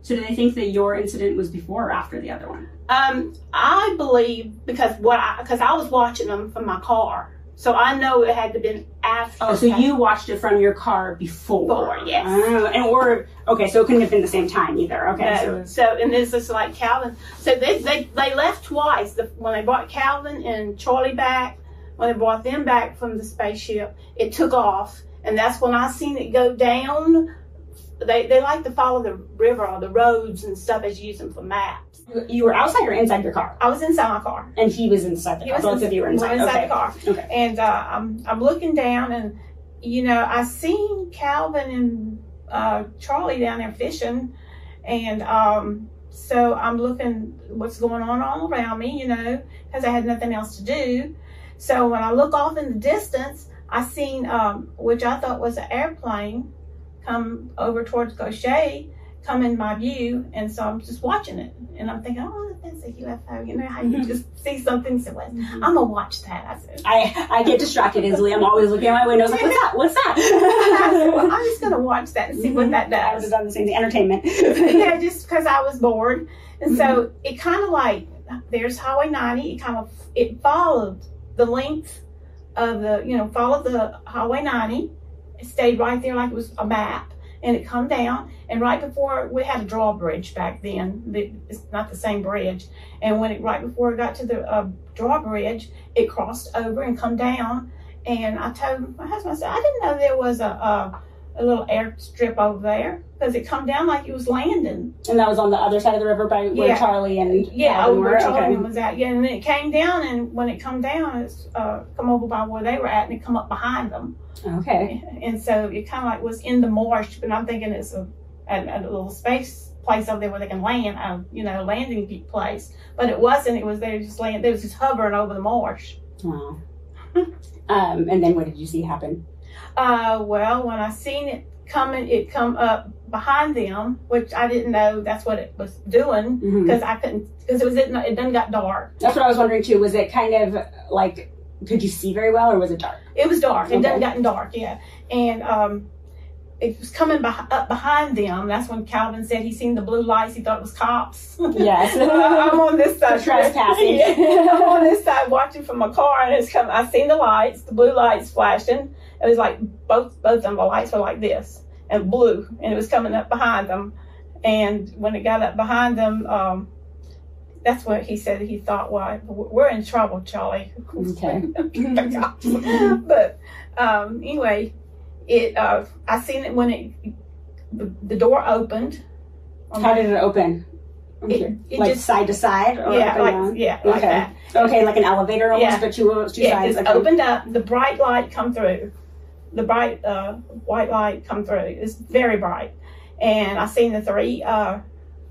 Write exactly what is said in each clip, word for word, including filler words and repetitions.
So do they think that your incident was before or after the other one? Um, I believe because what I, because I was watching them from my car, so I know it had to been after. Oh, so you watched it from your car before? Before, yes. Oh, and or okay, so it couldn't have been the same time either. Okay, no, so, so and this is like Calvin. So they they they left twice. The, when they brought Calvin and Charlie back, when they brought them back from the spaceship, it took off, and that's when I seen it go down. They they like to follow the river or the roads and stuff as you use them for maps. You were outside or inside your car? I was inside my car. And he was inside the he car. Both of you were inside. inside okay. the car. Okay. And uh, I'm I'm looking down, and you know I seen Calvin and uh, Charlie down there fishing, and um, so I'm looking what's going on all around me, you know, because I had nothing else to do. So when I look off in the distance, I seen um, which I thought was an airplane come over towards Gaucher, come in my view, and so I'm just watching it, and I'm thinking, oh, that's a U F O. You know how you just see something, so well, I'm gonna watch that. I said, I I get distracted easily. I'm always looking at my windows like, what's that? What's that? I said, well, I'm just gonna watch that and see what that I would does. have done the same thing. Entertainment. Yeah, just because I was bored, and so Mhm. it kind of like there's Highway ninety. It kind of it followed the length of the you know followed the Highway ninety. It stayed right there like it was a map, and it come down, and right before, we had a drawbridge back then, it's not the same bridge, and when it, right before it got to the uh, drawbridge, it crossed over and come down, and I told my husband, I said, I didn't know there was a, a, a little airstrip over there, because it come down like it was landing. And that was on the other side of the river by where Yeah. Charlie and Yeah, Calvin over were? where Charlie Okay. was at, yeah, and then it came down, and when it come down, it's uh, come over by where they were at, and it come up behind them. Okay. And so it kind of like was in the marsh, but I'm thinking it's a, a, a little space place over there where they can land, a, you know, landing place. But it wasn't. It was they just land. They was just hovering over the marsh. Wow. um, and then what did you see happen? Uh, well, when I seen it coming, it come up behind them, which I didn't know that's what it was doing because Mhm. I couldn't because it was it, it done got dark. That's what I was wondering too. Was it kind of like, could you see very well, or was it dark? It was dark. It Okay. done gotten dark, yeah. And um, it was coming beh- up behind them. That's when Calvin said he seen the blue lights. He thought it was cops. Yes. I'm on this side. Trespassing. Yeah. I'm on this side watching from my car, and it's coming. I seen the lights, the blue lights flashing. It was like both both of them. The lights were like this and blue, and it was coming up behind them. And when it got up behind them, um, that's what he said. He thought, "Well, we're in trouble, Charlie." Okay. But um, anyway, it. Uh, I seen it when it the, the door opened. How did it open? It, it like just side to side? Or yeah, up and like down? yeah, like Okay. that. Okay, like an elevator almost, Yeah. but two, two Yeah, sides. it Okay. opened up. The bright light come through. The bright uh, white light come through. It's very bright, and I seen the three uh,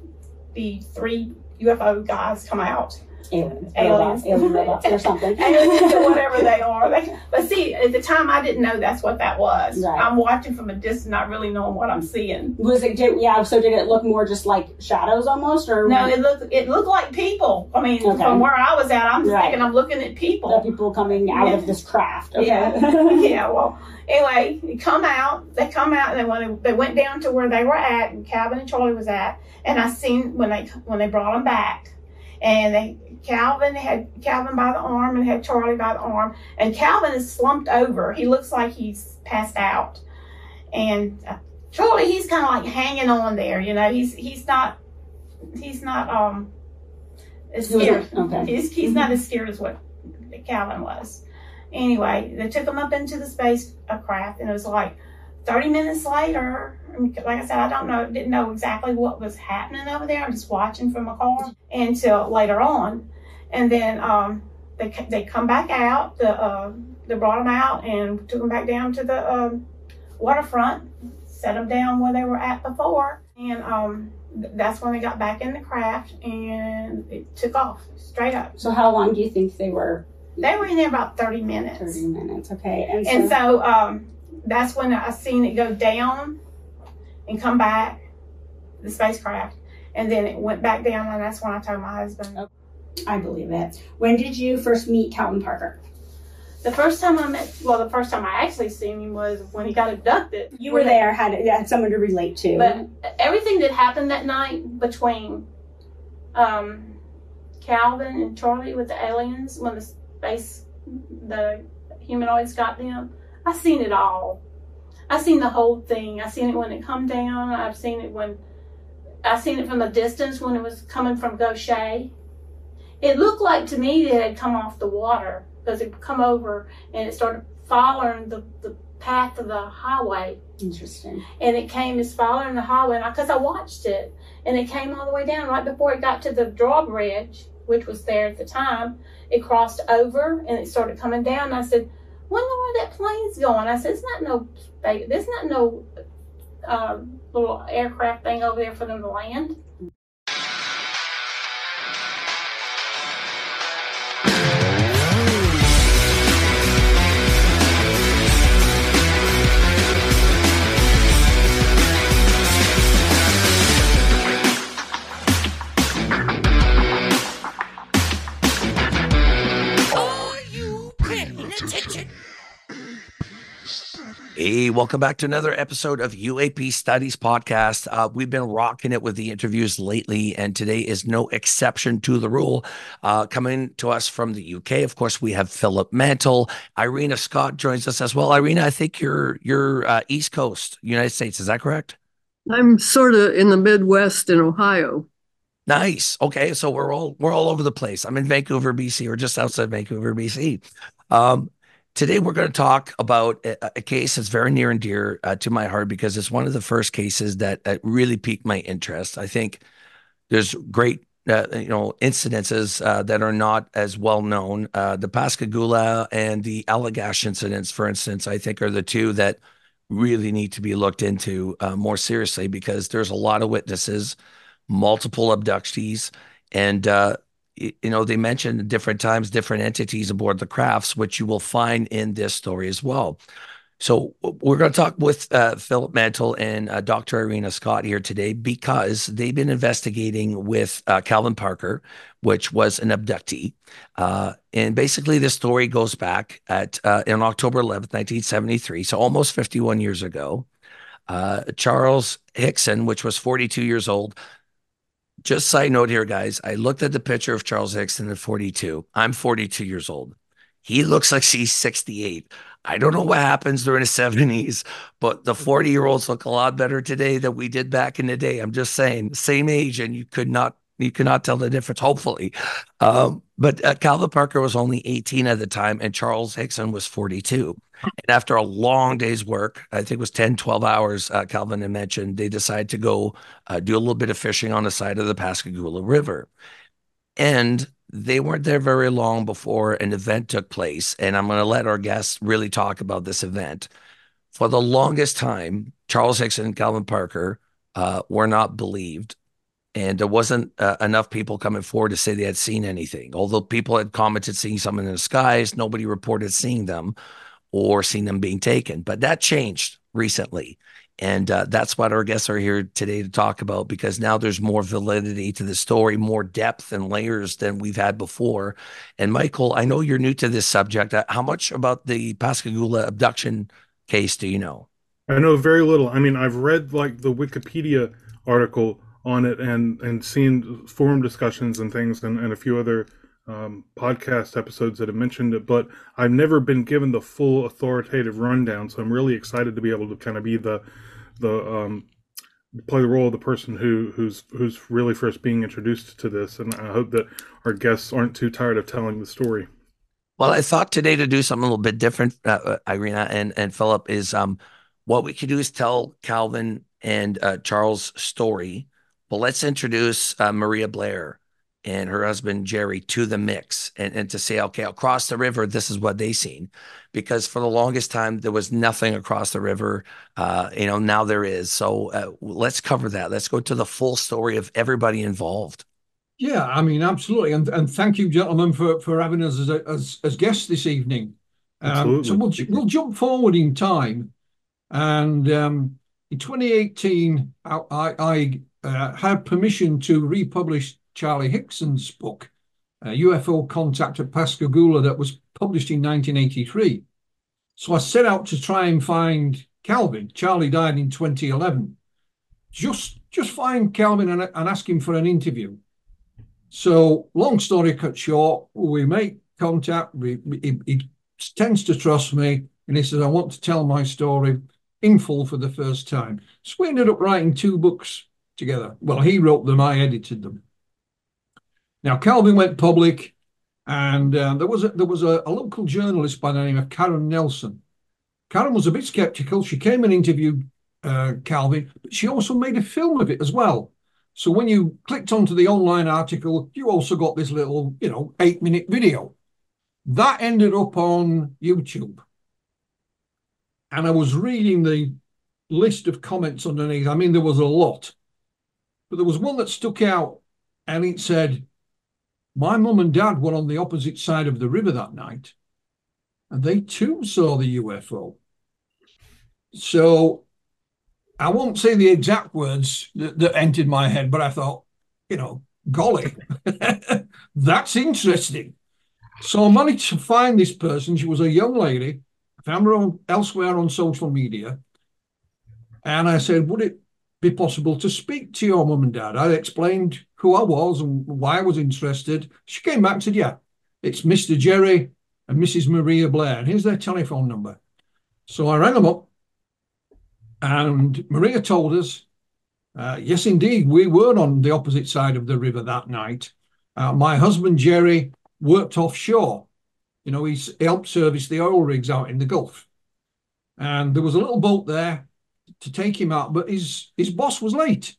the three U F O guys come out. Aliens. Aliens. Robots, alien robots or something. Aliens or whatever they are. They, but see, at the time I didn't know that's what that was. Right. I'm watching from a distance, not really knowing what I'm seeing. Was it, did, yeah, so did it look more just like shadows almost? Or No, it looked it looked like people. I mean, Okay. from where I was at, I'm Right. thinking I'm looking at the people. people coming out Yeah. of this craft? Okay. Yeah, yeah. Well, anyway, they come out. They come out, and then when they, they went down to where they were at, and Calvin and Charlie was at, and I seen when they when they brought them back, and they Calvin had Calvin by the arm and had Charlie by the arm, and Calvin is slumped over. He looks like he's passed out, and uh, Charlie, he's kind of like hanging on there. You know, he's he's not he's not um as He wasn't- scared. okay. He's he's not as scared as what Calvin was. Anyway, they took him up into the spacecraft, and it was like thirty minutes later. I mean, like I said, I don't know, didn't know exactly what was happening over there. I'm just watching from a car until later on, and then um, they they come back out. The uh, they brought them out and took them back down to the um, waterfront, set them down where they were at before, and um, th- that's when they got back in the craft, and it took off straight up. So how long do you think they were? They were in there about thirty minutes. thirty minutes, okay. And so, And so um, that's when I seen it go down and come back, the spacecraft. And then it went back down, and that's when I told my husband. I believe it. When did you first meet Calvin Parker? The first time I met, well, the first time I actually seen him was when he got abducted. You were there, had had someone to relate to. But everything that happened that night between um, Calvin and Charlie with the aliens, when the space, the humanoids got them, I seen it all. I seen the whole thing. I seen it when it come down. I've seen it when I seen it from a distance when it was coming from Gaucher. It looked like to me that it had come off the water because it come over and it started following the, the path of the highway. Interesting. And it came, it's following the highway because I watched it. And it came all the way down right before it got to the drawbridge, which was there at the time. It crossed over and it started coming down. And I said, wonder where that plane's going. I said, it's not no, there's not no uh, little aircraft thing over there for them to land. Hey, welcome back to another episode of U A P Studies Podcast. Uh, we've been rocking it with the interviews lately, and today is no exception to the rule. Uh, coming to us from the U K, of course, we have Philip Mantle. Irena Scott joins us as well. Irena, I think you're you're uh, East Coast, United States. Is that correct? I'm sort of in the Midwest in Ohio. Nice. Okay, so we're all we're all over the place. I'm in Vancouver, B C, or just outside Vancouver, B C. Um, Today, we're going to talk about a, a case that's very near and dear uh, to my heart because it's one of the first cases that, that really piqued my interest. I think there's great, uh, you know, incidences uh, that are not as well known. Uh, the Pascagoula and the Allagash incidents, for instance, I think are the two that really need to be looked into uh, more seriously because there's a lot of witnesses, multiple abductees, and uh, you know, they mentioned at different times, different entities aboard the crafts, which you will find in this story as well. So we're going to talk with uh, Philip Mantle and uh, Doctor Irena Scott here today because they've been investigating with uh, Calvin Parker, which was an abductee. Uh, and basically, this story goes back at uh, on October eleventh, nineteen seventy-three, so almost fifty-one years ago. Uh, Charles Hickson, which was forty-two years old. Just side note here, guys. I looked at the picture of Charles Hickson at forty-two. I'm forty-two years old. He looks like he's sixty-eight. I don't know what happens during the seventies, but the forty-year-olds look a lot better today than we did back in the day. I'm just saying, same age, and you could not you could not tell the difference, hopefully. Um, but uh, Calvin Parker was only eighteen at the time, and Charles Hickson was forty-two. And after a long day's work, I think it was ten, twelve hours, uh, Calvin had mentioned, they decided to go uh, do a little bit of fishing on the side of the Pascagoula River. And they weren't there very long before an event took place. And I'm going to let our guests really talk about this event. For the longest time, Charles Hickson and Calvin Parker uh, were not believed. And there wasn't uh, enough people coming forward to say they had seen anything. Although people had commented seeing something in the skies, nobody reported seeing them or seen them being taken. But that changed recently. And uh, that's what our guests are here today to talk about, because now there's more validity to the story, more depth and layers than we've had before. And Michael, I know you're new to this subject. Uh, how much about the Pascagoula abduction case do you know? I know very little. I mean, I've read like the Wikipedia article on it and, and seen forum discussions and things and, and a few other Um, podcast episodes that have mentioned it, but I've never been given the full authoritative rundown. So I'm really excited to be able to kind of be the the um, play the role of the person who who's who's really first being introduced to this. And I hope that our guests aren't too tired of telling the story. Well, I thought today to do something a little bit different, uh, Irena and and Philip, is um what we could do is tell Calvin and uh, Charles' story, but let's introduce uh, Maria Blair and her husband, Jerry, to the mix and, and to say, okay, across the river, this is what they seen. Because for the longest time, there was nothing across the river. Uh, you know, now there is. So uh, let's cover that. Let's go to the full story of everybody involved. Yeah, I mean, absolutely. And and thank you, gentlemen, for, for having us as, a, as as guests this evening. Um, so we'll, we'll jump forward in time. And um, in twenty eighteen, I, I uh, had permission to republish Charlie Hickson's book, uh, U F O Contact at Pascagoula, that was published in nineteen eighty-three. So I set out to try and find Calvin. Charlie died in twenty eleven. Just, just find Calvin and, and ask him for an interview. So long story cut short, we make contact. We, he, he tends to trust me. And he says, I want to tell my story in full for the first time. So we ended up writing two books together. Well, he wrote them, I edited them. Now, Calvin went public, and uh, there was, a, there was a, a local journalist by the name of Karen Nelson. Karen was a bit skeptical. She came and interviewed uh, Calvin, but she also made a film of it as well. So when you clicked onto the online article, you also got this little, you know, eight-minute video. That ended up on YouTube. And I was reading the list of comments underneath. I mean, there was a lot. But there was one that stuck out, and it said, my mum and dad were on the opposite side of the river that night, and they too saw the U F O. So I won't say the exact words that, that entered my head, but I thought, you know, golly, that's interesting. So I managed to find this person. She was a young lady. I found her on, elsewhere on social media. And I said, would it be possible to speak to your mum and dad? I explained who I was and why I was interested. She came back and said, yeah, it's Mister Jerry and Missus Maria Blair. And here's their telephone number. So I rang them up, and Maria told us, uh, yes, indeed, we were on the opposite side of the river that night. Uh, my husband, Jerry, worked offshore. You know, he's, he helped service the oil rigs out in the Gulf. And there was a little boat there to take him out, but his, his boss was late.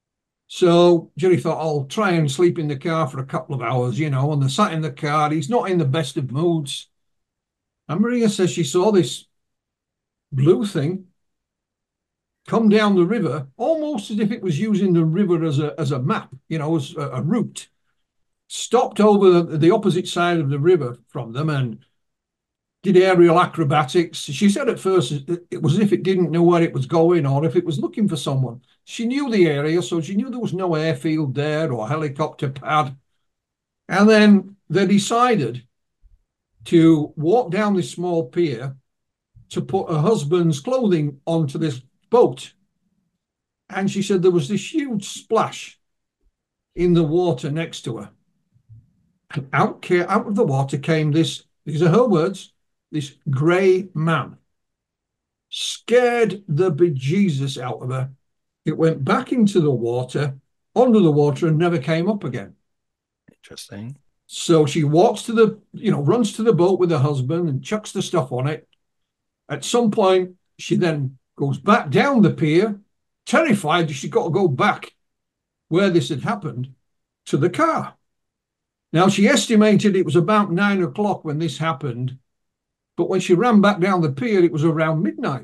So Jerry thought, I'll try and sleep in the car for a couple of hours, you know, and they sat in the car. He's not in the best of moods. And Maria says she saw this blue thing come down the river, almost as if it was using the river as a, as a map, you know, as a, a route. Stopped over the, the opposite side of the river from them and did aerial acrobatics. She said at first it, it was as if it didn't know where it was going or if it was looking for someone. She knew the area, so she knew there was no airfield there or helicopter pad. And then they decided to walk down this small pier to put her husband's clothing onto this boat. And she said there was this huge splash in the water next to her. And out, came, out of the water came this, these are her words, this grey man. Scared the bejesus out of her. It went back into the water, under the water, and never came up again. Interesting. So she walks to the, you know, runs to the boat with her husband and chucks the stuff on it. At some point, she then goes back down the pier, terrified she's got to go back where this had happened to the car. Now, she estimated it was about nine o'clock when this happened, but when she ran back down the pier, it was around midnight.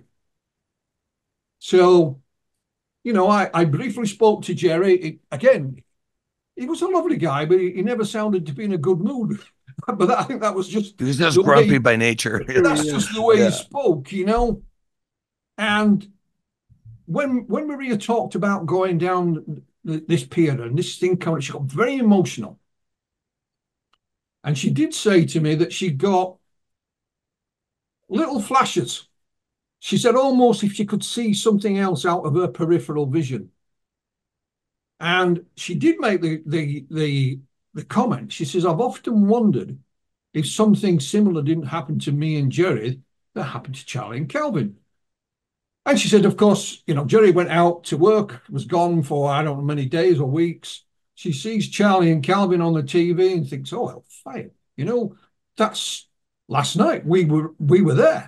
So, you know, I, I briefly spoke to Jerry. It, again, he was a lovely guy, but he, he never sounded to be in a good mood. But that, I think that was just... He was just grumpy he, by nature. That's yeah. just the way yeah. he spoke, you know? And when when Maria talked about going down this pier and this thing coming, she got very emotional. And she did say to me that she got little flashes. She said almost if she could see something else out of her peripheral vision. And she did make the, the, the, the comment. She says, I've often wondered if something similar didn't happen to me and Jerry that happened to Charlie and Calvin. And she said, of course, you know, Jerry went out to work, was gone for, I don't know, many days or weeks. She sees Charlie and Calvin on the T V and thinks, oh, well, fine. You know, that's last night. We were we were there.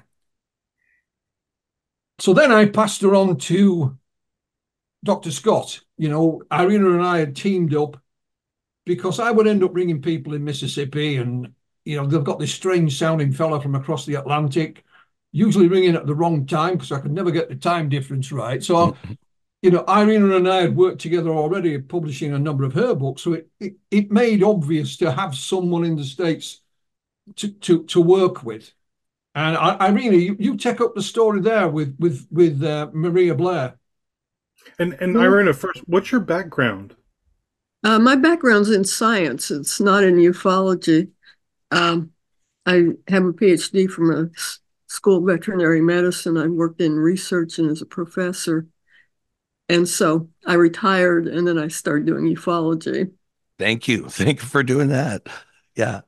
So then I passed her on to Doctor Scott. You know, Irina and I had teamed up because I would end up bringing people in Mississippi and, you know, they've got this strange sounding fella from across the Atlantic, usually ringing at the wrong time because I could never get the time difference right. So I'll, you know, Irina and I had worked together already publishing a number of her books. So it, it, it made obvious to have someone in the States to, to, to work with. And I, Irina, you, you take up the story there with, with, with uh, Maria Blair. And, and well, Irina, first, what's your background? Uh, my background's in science. It's not in ufology. Um, I have a P H D from a school of veterinary medicine. I worked in research and as a professor. And so I retired and then I started doing ufology. Thank you. Thank you for doing that. Yeah.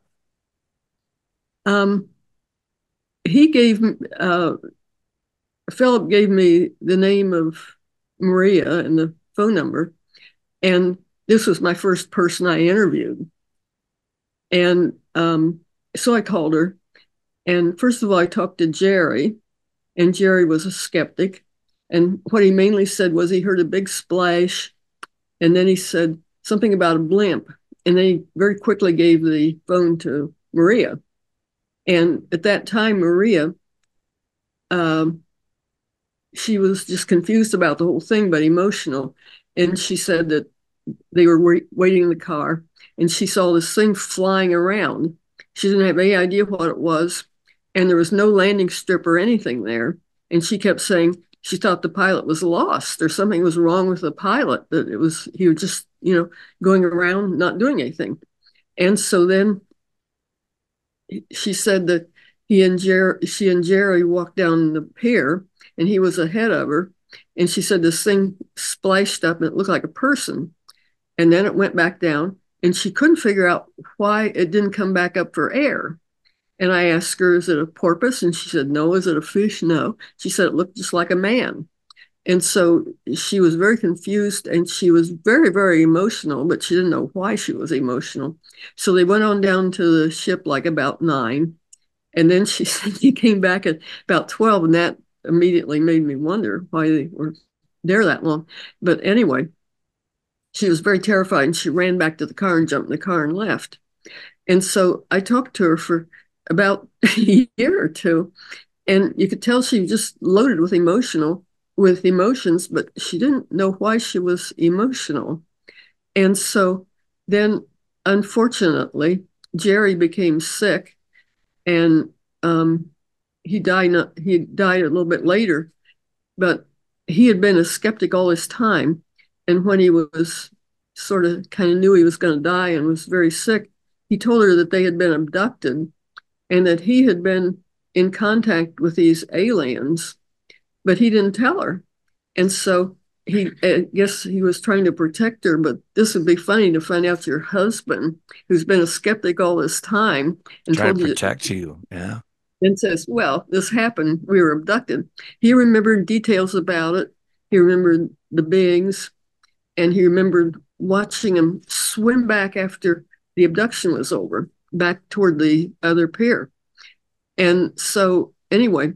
Um, he gave, uh, Philip gave me the name of Maria and the phone number. And this was my first person I interviewed. And um, so I called her. And first of all, I talked to Jerry, and Jerry was a skeptic. And what he mainly said was he heard a big splash. And then he said something about a blimp. And then he very quickly gave the phone to Maria. And at that time, Maria, um, she was just confused about the whole thing, but emotional. And she said that they were wait- waiting in the car, and she saw this thing flying around. She didn't have any idea what it was, and there was no landing strip or anything there. And she kept saying she thought the pilot was lost or something was wrong with the pilot, that it was, he was just, you know, going around not doing anything. And so then she said that he and Jerry, she and Jerry walked down the pier, and he was ahead of her. And she said this thing splashed up and it looked like a person. And then it went back down, and she couldn't figure out why it didn't come back up for air. And I asked her, is it a porpoise? And she said, no. Is it a fish? No. She said it looked just like a man. And so she was very confused, and she was very, very emotional, but she didn't know why she was emotional. So they went on down to the ship like about nine. And then she said he came back at about twelve, and that immediately made me wonder why they were there that long. But anyway, she was very terrified, and she ran back to the car and jumped in the car and left. And so I talked to her for about a year or two, and you could tell she was just loaded with emotional, with emotions, but she didn't know why she was emotional. And so then, unfortunately, Jerry became sick, and um, he died. Not, he died a little bit later, but he had been a skeptic all this time. And when he was sort of kind of knew he was going to die and was very sick, he told her that they had been abducted and that he had been in contact with these aliens, but he didn't tell her. And so he, I guess he was trying to protect her, but this would be funny to find out your husband, who's been a skeptic all this time, and trying told to protect you, you. Yeah. And says, well, this happened. We were abducted. He remembered details about it. He remembered the beings, and he remembered watching them swim back after the abduction was over, back toward the other pier. And so anyway,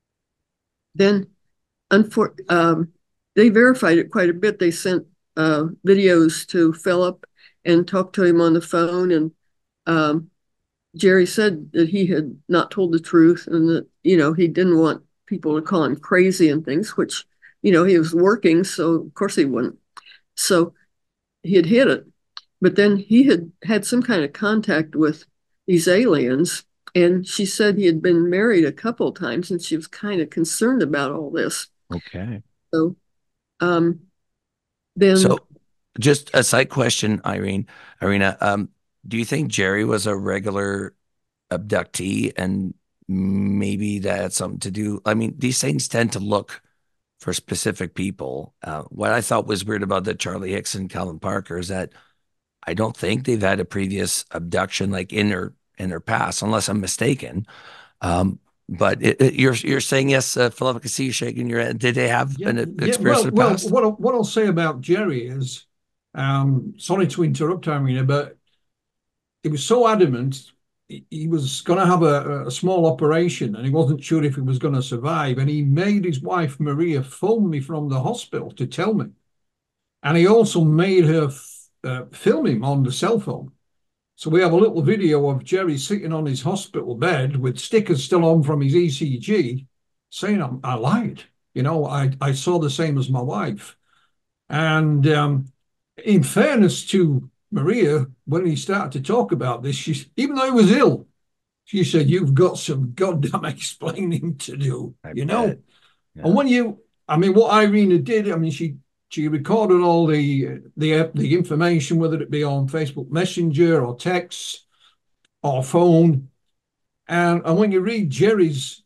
then unfor- um, they verified it quite a bit. They sent uh, videos to Philip and talked to him on the phone. And um, Jerry said that he had not told the truth, and that, you know, he didn't want people to call him crazy and things, which, you know, he was working, so of course he wouldn't. So he had hid it. But then he had had some kind of contact with these aliens, and she said he had been married a couple of times, and she was kind of concerned about all this. Okay. So um, then... So just a side question, Irene, Irina, um, do you think Jerry was a regular abductee, and maybe that had something to do? I mean, these things tend to look for specific people. Uh, what I thought was weird about the Charlie Hicks and Calvin Parker is that I don't think they've had a previous abduction like in their in their past, unless I'm mistaken. Um, but it, it, you're you're saying yes, uh, Philip. I can see you shaking your head. Did they have yeah, an yeah, experience well, in the well, past? What I'll, what I'll say about Jerry is, um, sorry to interrupt, Irina, but he was so adamant he was going to have a, a small operation, and he wasn't sure if he was going to survive. And he made his wife Maria phone me from the hospital to tell me, and he also made her f- uh, film him on the cell phone. So we have a little video of Jerry sitting on his hospital bed with stickers still on from his E C G, saying, I, I lied. You know, I, I saw the same as my wife. And um, in fairness to Maria, when he started to talk about this, she, even though he was ill, she said, you've got some goddamn explaining to do, I you bet. know? Yeah. And when you, I mean, what Irina did, I mean, she she recorded all the, the, the information, whether it be on Facebook Messenger or text or phone. And, and when you read Jerry's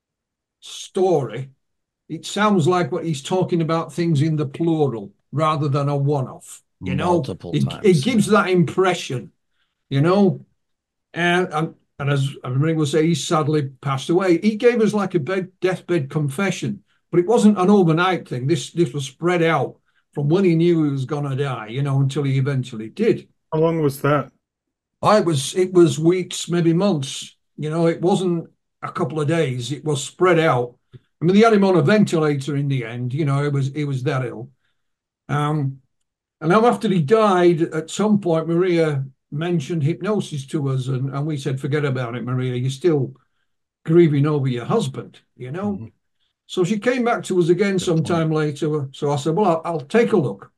story, it sounds like what he's talking about things in the plural rather than a one-off. You Multiple know, it, times, it gives yeah. that impression, you know. And, and and as everybody will say, he sadly passed away. He gave us like a bed, deathbed confession, but it wasn't an overnight thing. This this was spread out from when he knew he was going to die, you know, until he eventually did. How long was that? I was it was weeks, maybe months. You know, it wasn't a couple of days. It was spread out. I mean, they had him on a ventilator in the end. You know, it was it was that ill. Um, and then after he died, at some point, Maria mentioned hypnosis to us, and, and we said, forget about it, Maria. You're still grieving over your husband, you know? Mm-hmm. So she came back to us again Good sometime point. later. So I said, well, I'll, I'll take a look.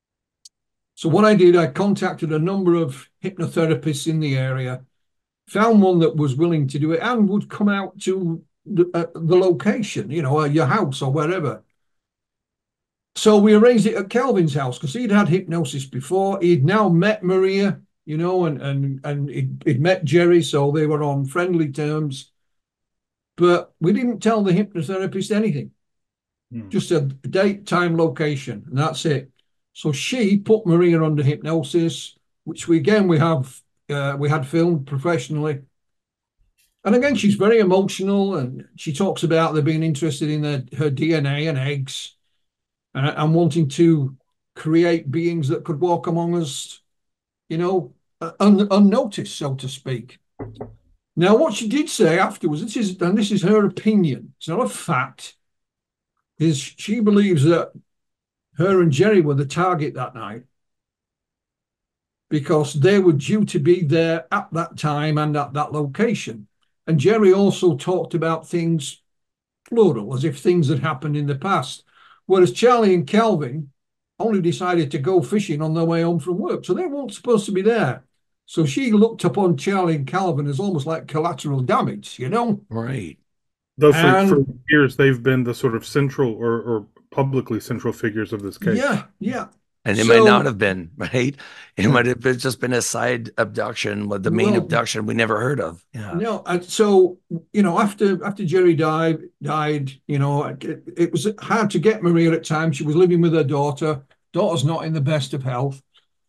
So what I did, I contacted a number of hypnotherapists in the area, found one that was willing to do it and would come out to the, uh, the location, you know, uh, your house or wherever. So we arranged it at Calvin's house because he'd had hypnosis before. He'd now met Maria, you know, and and and he'd, he'd met Jerry, so they were on friendly terms. But we didn't tell the hypnotherapist anything. Hmm. Just a date, time, location, and that's it. So she put Maria under hypnosis, which we again we have uh, we had filmed professionally. And again, she's very emotional, and she talks about there being interested in the, her D N A and eggs, and, and wanting to create beings that could walk among us, you know, un, unnoticed, so to speak. Now, what she did say afterwards, this is and this is her opinion. It's not a fact. Is she believes that her and Jerry were the target that night because they were due to be there at that time and at that location. And Jerry also talked about things plural, as if things had happened in the past. Whereas Charlie and Calvin only decided to go fishing on their way home from work. So they weren't supposed to be there. So she looked upon Charlie and Calvin as almost like collateral damage, you know? Right. Though for, and, for years, they've been the sort of central or, or publicly central figures of this case. Yeah, yeah. And it so, might not have been, right? It might have been just been a side abduction, but the main well, abduction we never heard of. Yeah. No, and so, you know, after after Jerry died, died, you know, it, it was hard to get Maria at times. She was living with her daughter. Daughter's not in the best of health.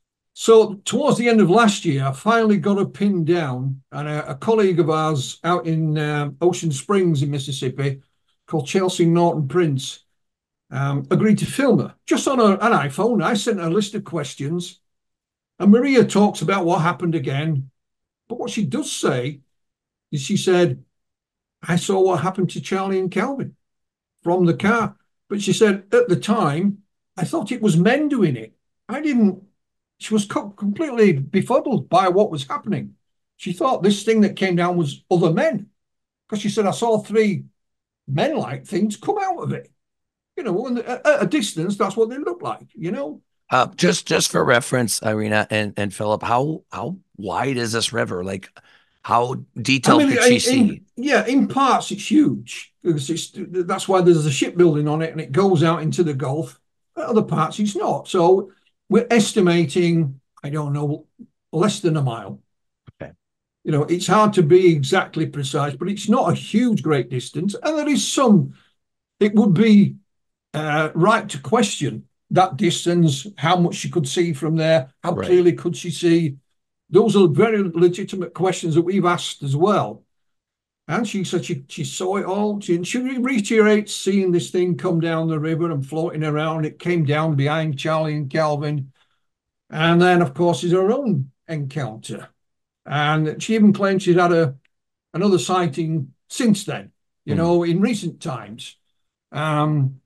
So towards the end of last year, I finally got her pinned down, and a, a colleague of ours out in uh, Ocean Springs in Mississippi called Chelsea Norton Prince Um, agreed to film her just on a, an iPhone. I sent her a list of questions, and Maria talks about what happened again. But what she does say is she said, I saw what happened to Charlie and Calvin from the car. But she said, at the time, I thought it was men doing it. I didn't. She was co- completely befuddled by what was happening. She thought this thing that came down was other men. Because she said, I saw three men-like things come out of it. You know, and at a distance, that's what they look like, you know. Uh, just just for reference, Irina and, and Philip, how how wide is this river? Like, how detailed I mean, could she in, see? In, yeah, in parts, it's huge. Because it's, that's why there's a shipbuilding on it, and it goes out into the Gulf. At other parts, it's not. So we're estimating, I don't know, less than a mile. Okay. You know, it's hard to be exactly precise, but it's not a huge, great distance. And there is some, it would be Uh, right to question that distance, how much she could see from there, how right. clearly could she see. Those are very legitimate questions that we've asked as well. And she said she, she saw it all. She, she reiterates seeing this thing come down the river and floating around. It came down behind Charlie and Calvin. And then, of course, is her own encounter. And she even claimed she'd had a another sighting since then, you mm. know, in recent times. Um,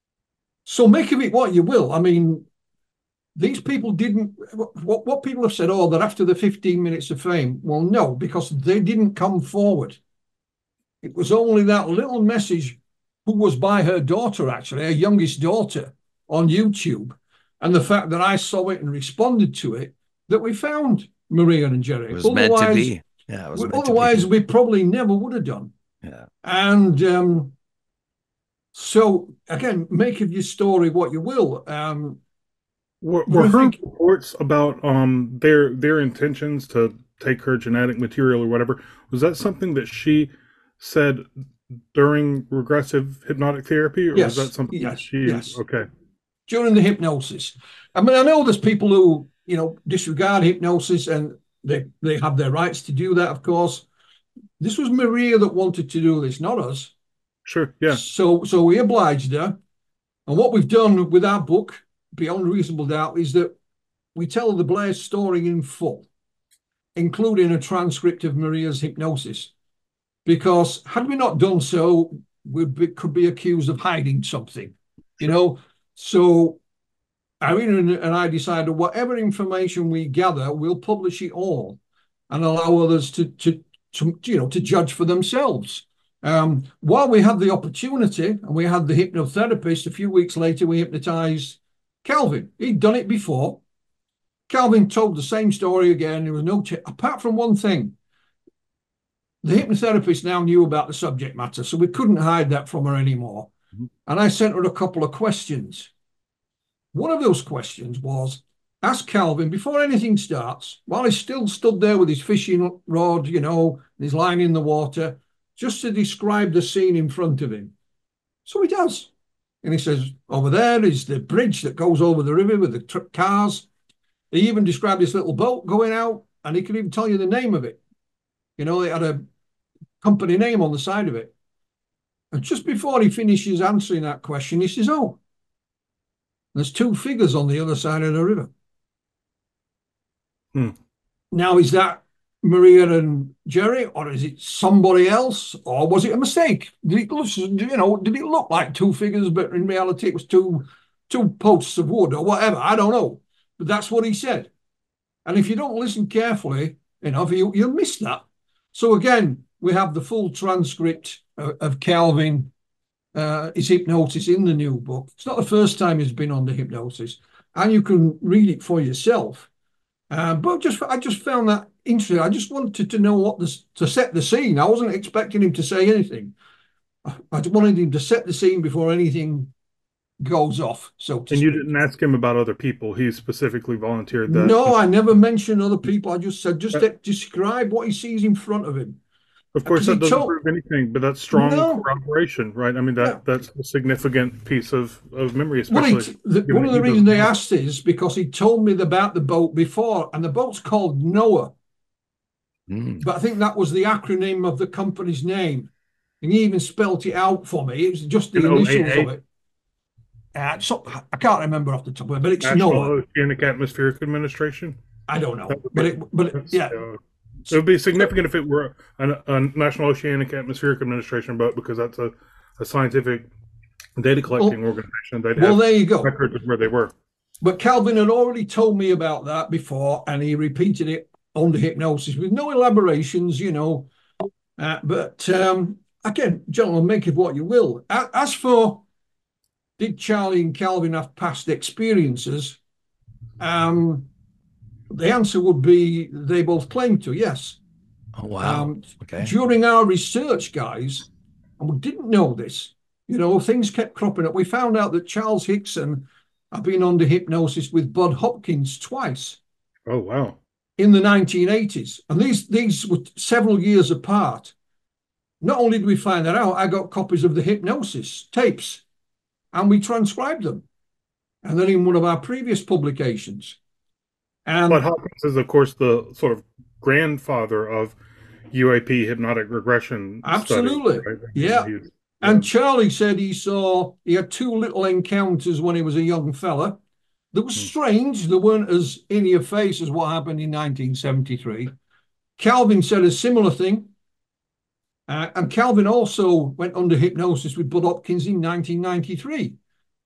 So make of it what you will. I mean, these people didn't, what, what people have said, oh, that after the fifteen minutes of fame. Well, no, because they didn't come forward. It was only that little message who was by her daughter, actually, her youngest daughter, on YouTube. And the fact that I saw it and responded to it, that we found Maria and Jerry. It was otherwise, meant to be. Yeah, it was meant otherwise to be. we probably never would have done. Yeah. And, um, So, again, make of your story what you will. Um, were were her reports about um, their their intentions to take her genetic material or whatever. Was that something that she said during regressive hypnotic therapy, or yes. was that something yes. that she? Yes. Okay. During the hypnosis. I mean, I know there's people who, you know, disregard hypnosis, and they, they have their rights to do that, of course. This was Maria that wanted to do this, not us. Sure, yeah. So, so we obliged her. And what we've done with our book, Beyond Reasonable Doubt, is that we tell the Blair story in full, including a transcript of Maria's hypnosis. Because had we not done so, we be, could be accused of hiding something, you know. So Irene and I decided whatever information we gather, we'll publish it all and allow others to, to, to you know, to judge for themselves. Um, while we had the opportunity, and we had the hypnotherapist, a few weeks later, we hypnotized Calvin. He'd done it before. Calvin told the same story again. There was no, ch- apart from one thing. The hypnotherapist now knew about the subject matter, so we couldn't hide that from her anymore. Mm-hmm. And I sent her a couple of questions. One of those questions was, ask Calvin, before anything starts, while he's still stood there with his fishing rod, you know, and his line in the water, just to describe the scene in front of him. So he does. And he says, over there is the bridge that goes over the river with the tr- cars. He even described this little boat going out, and he could even tell you the name of it. You know, it had a company name on the side of it. And just before he finishes answering that question, he says, oh, there's two figures on the other side of the river. Hmm. Now, is that Maria and Jerry, or is it somebody else, or was it a mistake? Did it look, you know, did it look like two figures, but in reality it was two two posts of wood or whatever? I don't know, but that's what he said. And if you don't listen carefully enough, you, you'll miss that. So again, we have the full transcript of, of Calvin, uh, his hypnosis in the new book. It's not the first time he's been under hypnosis, and you can read it for yourself. Uh, but just I just found that interesting. I just wanted to know what this to set the scene. I wasn't expecting him to say anything. I, I just wanted him to set the scene before anything goes off. So, and you didn't ask him about other people. He specifically volunteered that. No, I never mentioned other people. I just said just uh, describe what he sees in front of him. Of course, that doesn't told... prove anything, but that's strong no. corroboration, right? I mean, that yeah. that's a significant piece of, of memory, especially. Well, he, the, one of the reasons they asked is because he told me about the boat before, and the boat's called Noah. Mm. But I think that was the acronym of the company's name. And he even spelt it out for me. It was just the N O A A initials of it. Uh, so, I can't remember off the top of it, but it's National Noah. Oceanic Atmospheric Administration? I don't know. But it, but it, yeah. Uh, it would be significant if it were a, a National Oceanic Atmospheric Administration boat, because that's a, a scientific data collecting well, organization. They'd well, have there you go. Records of where they were. But Calvin had already told me about that before, and he repeated it under hypnosis with no elaborations, you know. Uh, but um, again, gentlemen, make of what you will. As for did Charlie and Calvin have past experiences? Um, the answer would be they both claim to, yes. Oh, wow. Um, okay. During our research, guys, and we didn't know this, you know, things kept cropping up. We found out that Charles Hickson had been under hypnosis with Bud Hopkins twice. Oh, wow. In the nineteen eighties. And these, these were several years apart. Not only did we find that out, I got copies of the hypnosis tapes, and we transcribed them. And then in one of our previous publications. And Bud Hopkins is, of course, the sort of grandfather of U A P hypnotic regression. Absolutely. Studies, right? Yeah. He's, and Charlie said he saw, he had two little encounters when he was a young fella. That was strange. They weren't as in your face as what happened in nineteen seventy-three. Calvin said a similar thing. Uh, and Calvin also went under hypnosis with Bud Hopkins in nineteen ninety-three.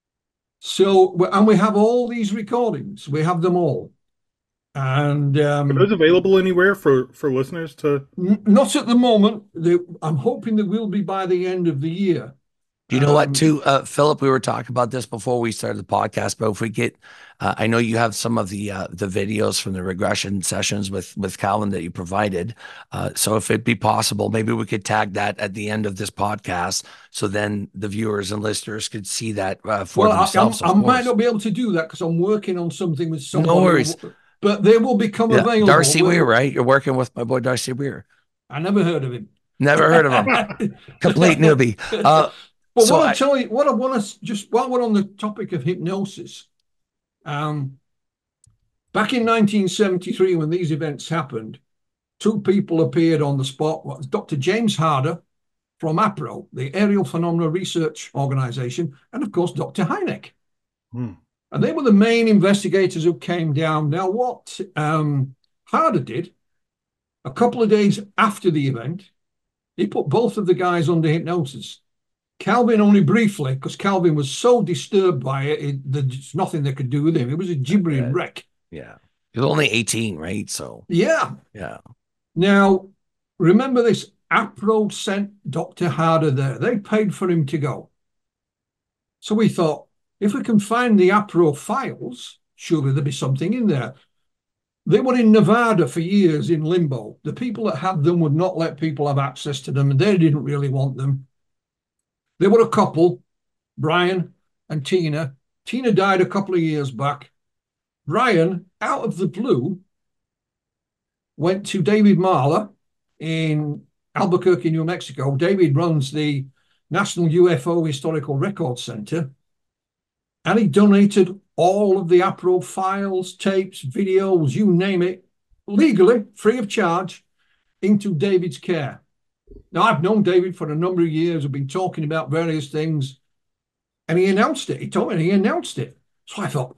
So, and we have all these recordings. We have them all. And um, are those available anywhere for, for listeners to? N- not at the moment. They, I'm hoping they will be by the end of the year. Do you know um, what, too, uh, Philip? We were talking about this before we started the podcast, but if we get, uh, I know you have some of the uh, the videos from the regression sessions with with Calvin that you provided. Uh, so if it'd be possible, maybe we could tag that at the end of this podcast, so then the viewers and listeners could see that uh, for well, themselves. I, I, I might not be able to do that because I'm working on something with someone. No worries. Who, but they will become Yeah. available. Darcy Weir, right? You're working with my boy Darcy Weir. I never heard of him. Never heard of him. Complete newbie. Uh, but so what I, I tell you, what I want to just while we're on the topic of hypnosis, um, back in nineteen seventy-three, when these events happened, two people appeared on the spot. What was Doctor James Harder from APRO, the Aerial Phenomena Research Organization, and of course Doctor Hynek. Hmm. And they were the main investigators who came down. Now, what um, Harder did, a couple of days after the event, he put both of the guys under hypnosis. Calvin only briefly, because Calvin was so disturbed by it, it, there's nothing they could do with him. It was a gibbering yeah. wreck. Yeah. He was only eighteen, right? So yeah. Yeah. Now, remember this, APRO sent Doctor Harder there. They paid for him to go. So we thought, if we can find the APRO files, surely there'll be something in there. They were in Nevada for years in limbo. The people that had them would not let people have access to them, and they didn't really want them. They were a couple, Brian and Tina. Tina died a couple of years back. Brian, out of the blue, went to David Marler in Albuquerque, New Mexico. David runs the National U F O Historical Record Center. And he donated all of the APRO files, tapes, videos, you name it, legally, free of charge, into David's care. Now, I've known David for a number of years. I've been talking about various things. And he announced it. He told me he announced it. So I thought,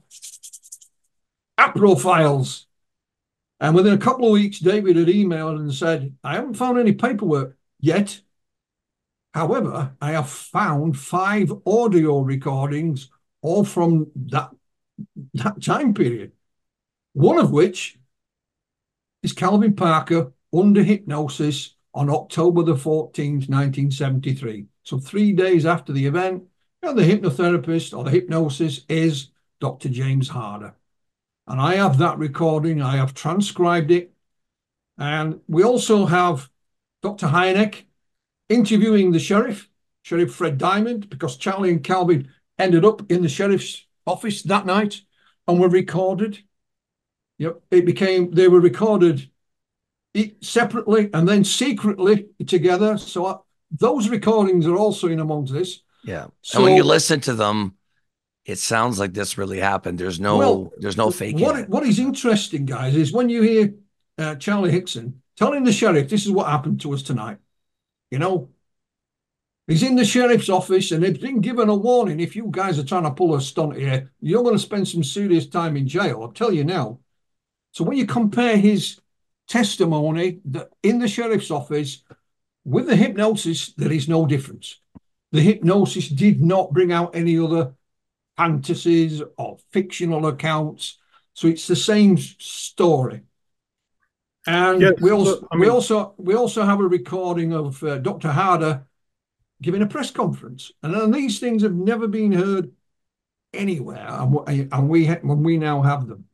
APRO files. And within a couple of weeks, David had emailed and said, I haven't found any paperwork yet. However, I have found five audio recordings, all from that, that time period. One of which is Calvin Parker under hypnosis on October the fourteenth, nineteen seventy-three. So three days after the event, and the hypnotherapist or the hypnosis is Doctor James Harder. And I have that recording. I have transcribed it. And we also have Doctor Hynek interviewing the sheriff, Sheriff Fred Diamond, because Charlie and Calvin ended up in the sheriff's office that night and were recorded. Yep, it became, they were recorded separately and then secretly together. So I, those recordings are also in amongst this. Yeah. So, and when you listen to them, it sounds like this really happened. There's no, well, there's no faking what, it. What is interesting, guys, is when you hear uh, Charlie Hickson telling the sheriff, this is what happened to us tonight. You know, he's in the sheriff's office and they've been given a warning. If you guys are trying to pull a stunt here, you're going to spend some serious time in jail. I'll tell you now. So when you compare his testimony that in the sheriff's office with the hypnosis, there is no difference. The hypnosis did not bring out any other fantasies or fictional accounts. So it's the same story. And yes, we also I mean, we also we also have a recording of uh, Doctor Harder giving a press conference, and then these things have never been heard anywhere, and, and we when we now have them.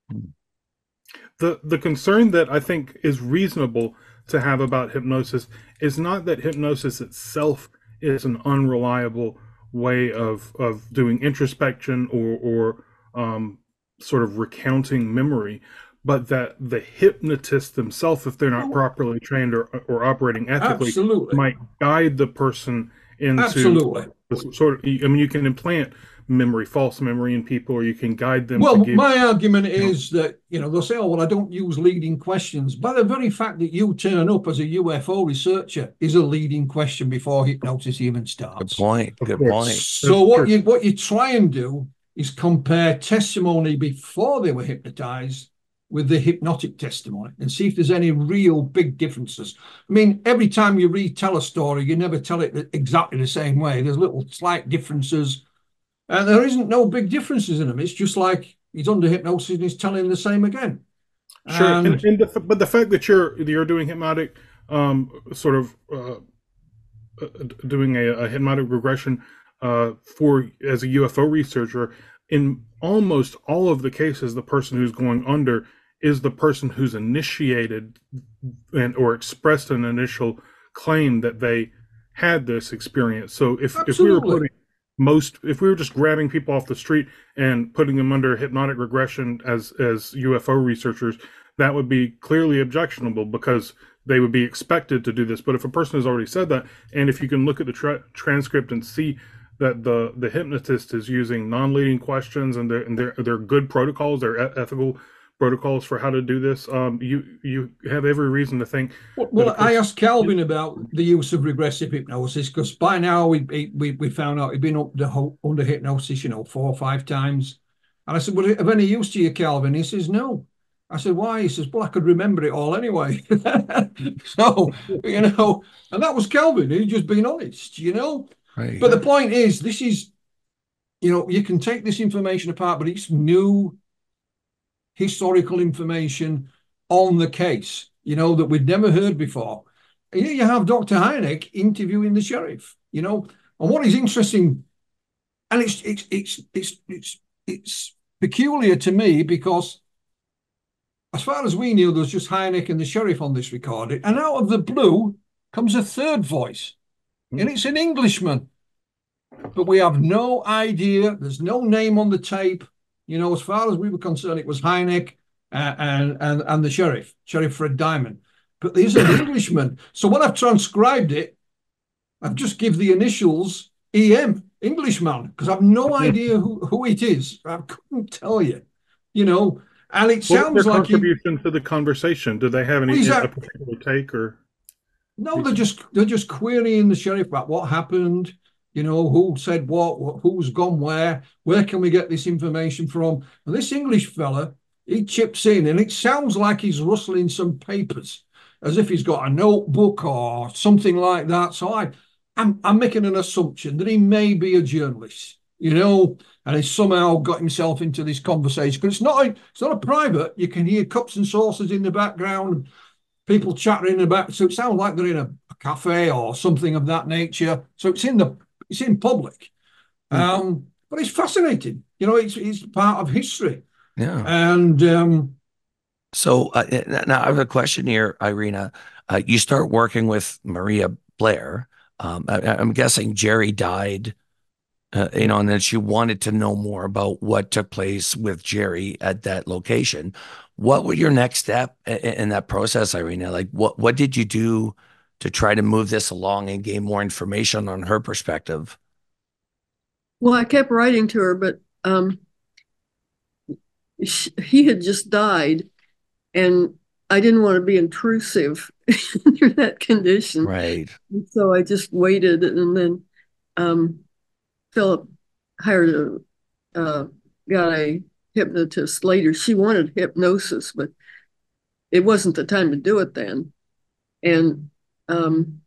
The the concern that I think is reasonable to have about hypnosis is not that hypnosis itself is an unreliable way of of doing introspection or or um, sort of recounting memory, but that the hypnotist themselves, if they're not properly trained or, or operating ethically, Absolutely. might guide the person into Absolutely. sort of, I mean, you can implant memory, false memory in people, or you can guide them. Well, to give, my argument is that, you know, they'll say, oh, well, I don't use leading questions. By the very fact that you turn up as a U F O researcher is a leading question before hypnosis even starts. Good point. Good point. So what you, what you try and do is compare testimony before they were hypnotized with the hypnotic testimony and see if there's any real big differences. I mean, every time you retell a story, you never tell it exactly the same way. There's little slight differences, and there isn't no big differences in them. It's just like he's under hypnosis and he's telling the same again. Sure, and, and, and the, but the fact that you're you're doing hypnotic, um, sort of uh, uh, doing a, a hypnotic regression uh, for as a U F O researcher, in almost all of the cases, the person who's going under is the person who's initiated and or expressed an initial claim that they had this experience. So if, if we were putting most, if we were just grabbing people off the street and putting them under hypnotic regression as as U F O researchers, that would be clearly objectionable because they would be expected to do this. But if a person has already said that, and if you can look at the tra- transcript and see that the the hypnotist is using non-leading questions and they're, and they're, they're good protocols, they're e- ethical protocols for how to do this, um, you you have every reason to think. Well, well I asked Calvin about the use of regressive hypnosis because by now we we we found out he'd been up the under hypnosis, you know, four or five times, and I said, "Well, of any use to you, Calvin?" He says, "No." I said, "Why?" He says, "Well, I could remember it all anyway." So, you know, and that was Calvin. He'd just been honest, you know. Right. But the point is, this is, you know, you can take this information apart, but it's new historical information on the case, you know, that we'd never heard before. Here you have Doctor Hynek interviewing the sheriff, you know, and what is interesting, and it's it's it's it's it's it's peculiar to me because, as far as we knew, there was just Hynek and the sheriff on this recording, and out of the blue comes a third voice, and it's an Englishman, but we have no idea. There's no name on the tape. You know, as far as we were concerned, it was Hynek uh, and, and, and the sheriff, Sheriff Fred Diamond. But there's an Englishman. So when I've transcribed it, I've just give the initials E M, Englishman, because I've no idea who, who it is. I couldn't tell you, you know. And it sounds What's their like contribution he, to the conversation. Do they have any well, a particular take or? No, they're just they're just querying the sheriff about what happened. You know, who said what, who's gone where, where can we get this information from? And this English fella, he chips in, and it sounds like he's rustling some papers, as if he's got a notebook or something like that. So I, I'm, I'm making an assumption that he may be a journalist, you know, and he's somehow got himself into this conversation. Because it's not, a, it's not a private. You can hear cups and saucers in the background, people chattering in the back. So it sounds like they're in a, a cafe or something of that nature. So it's in the It's in public, um, but it's fascinating. You know, it's it's part of history. Yeah. And um, so uh, now I have a question here, Irina. Uh, you start working with Maria Blair. Um, I, I'm guessing Jerry died, uh, you know, and then she wanted to know more about what took place with Jerry at that location. What was your next step in, in that process, Irina? Like, what what did you do to try to move this along and gain more information on her perspective? Well, I kept writing to her, but um, she, he had just died, and I didn't want to be intrusive in that condition. Right. And so I just waited, and then um, Philip hired a, uh, got a hypnotist later. She wanted hypnosis, but it wasn't the time to do it then. And Um,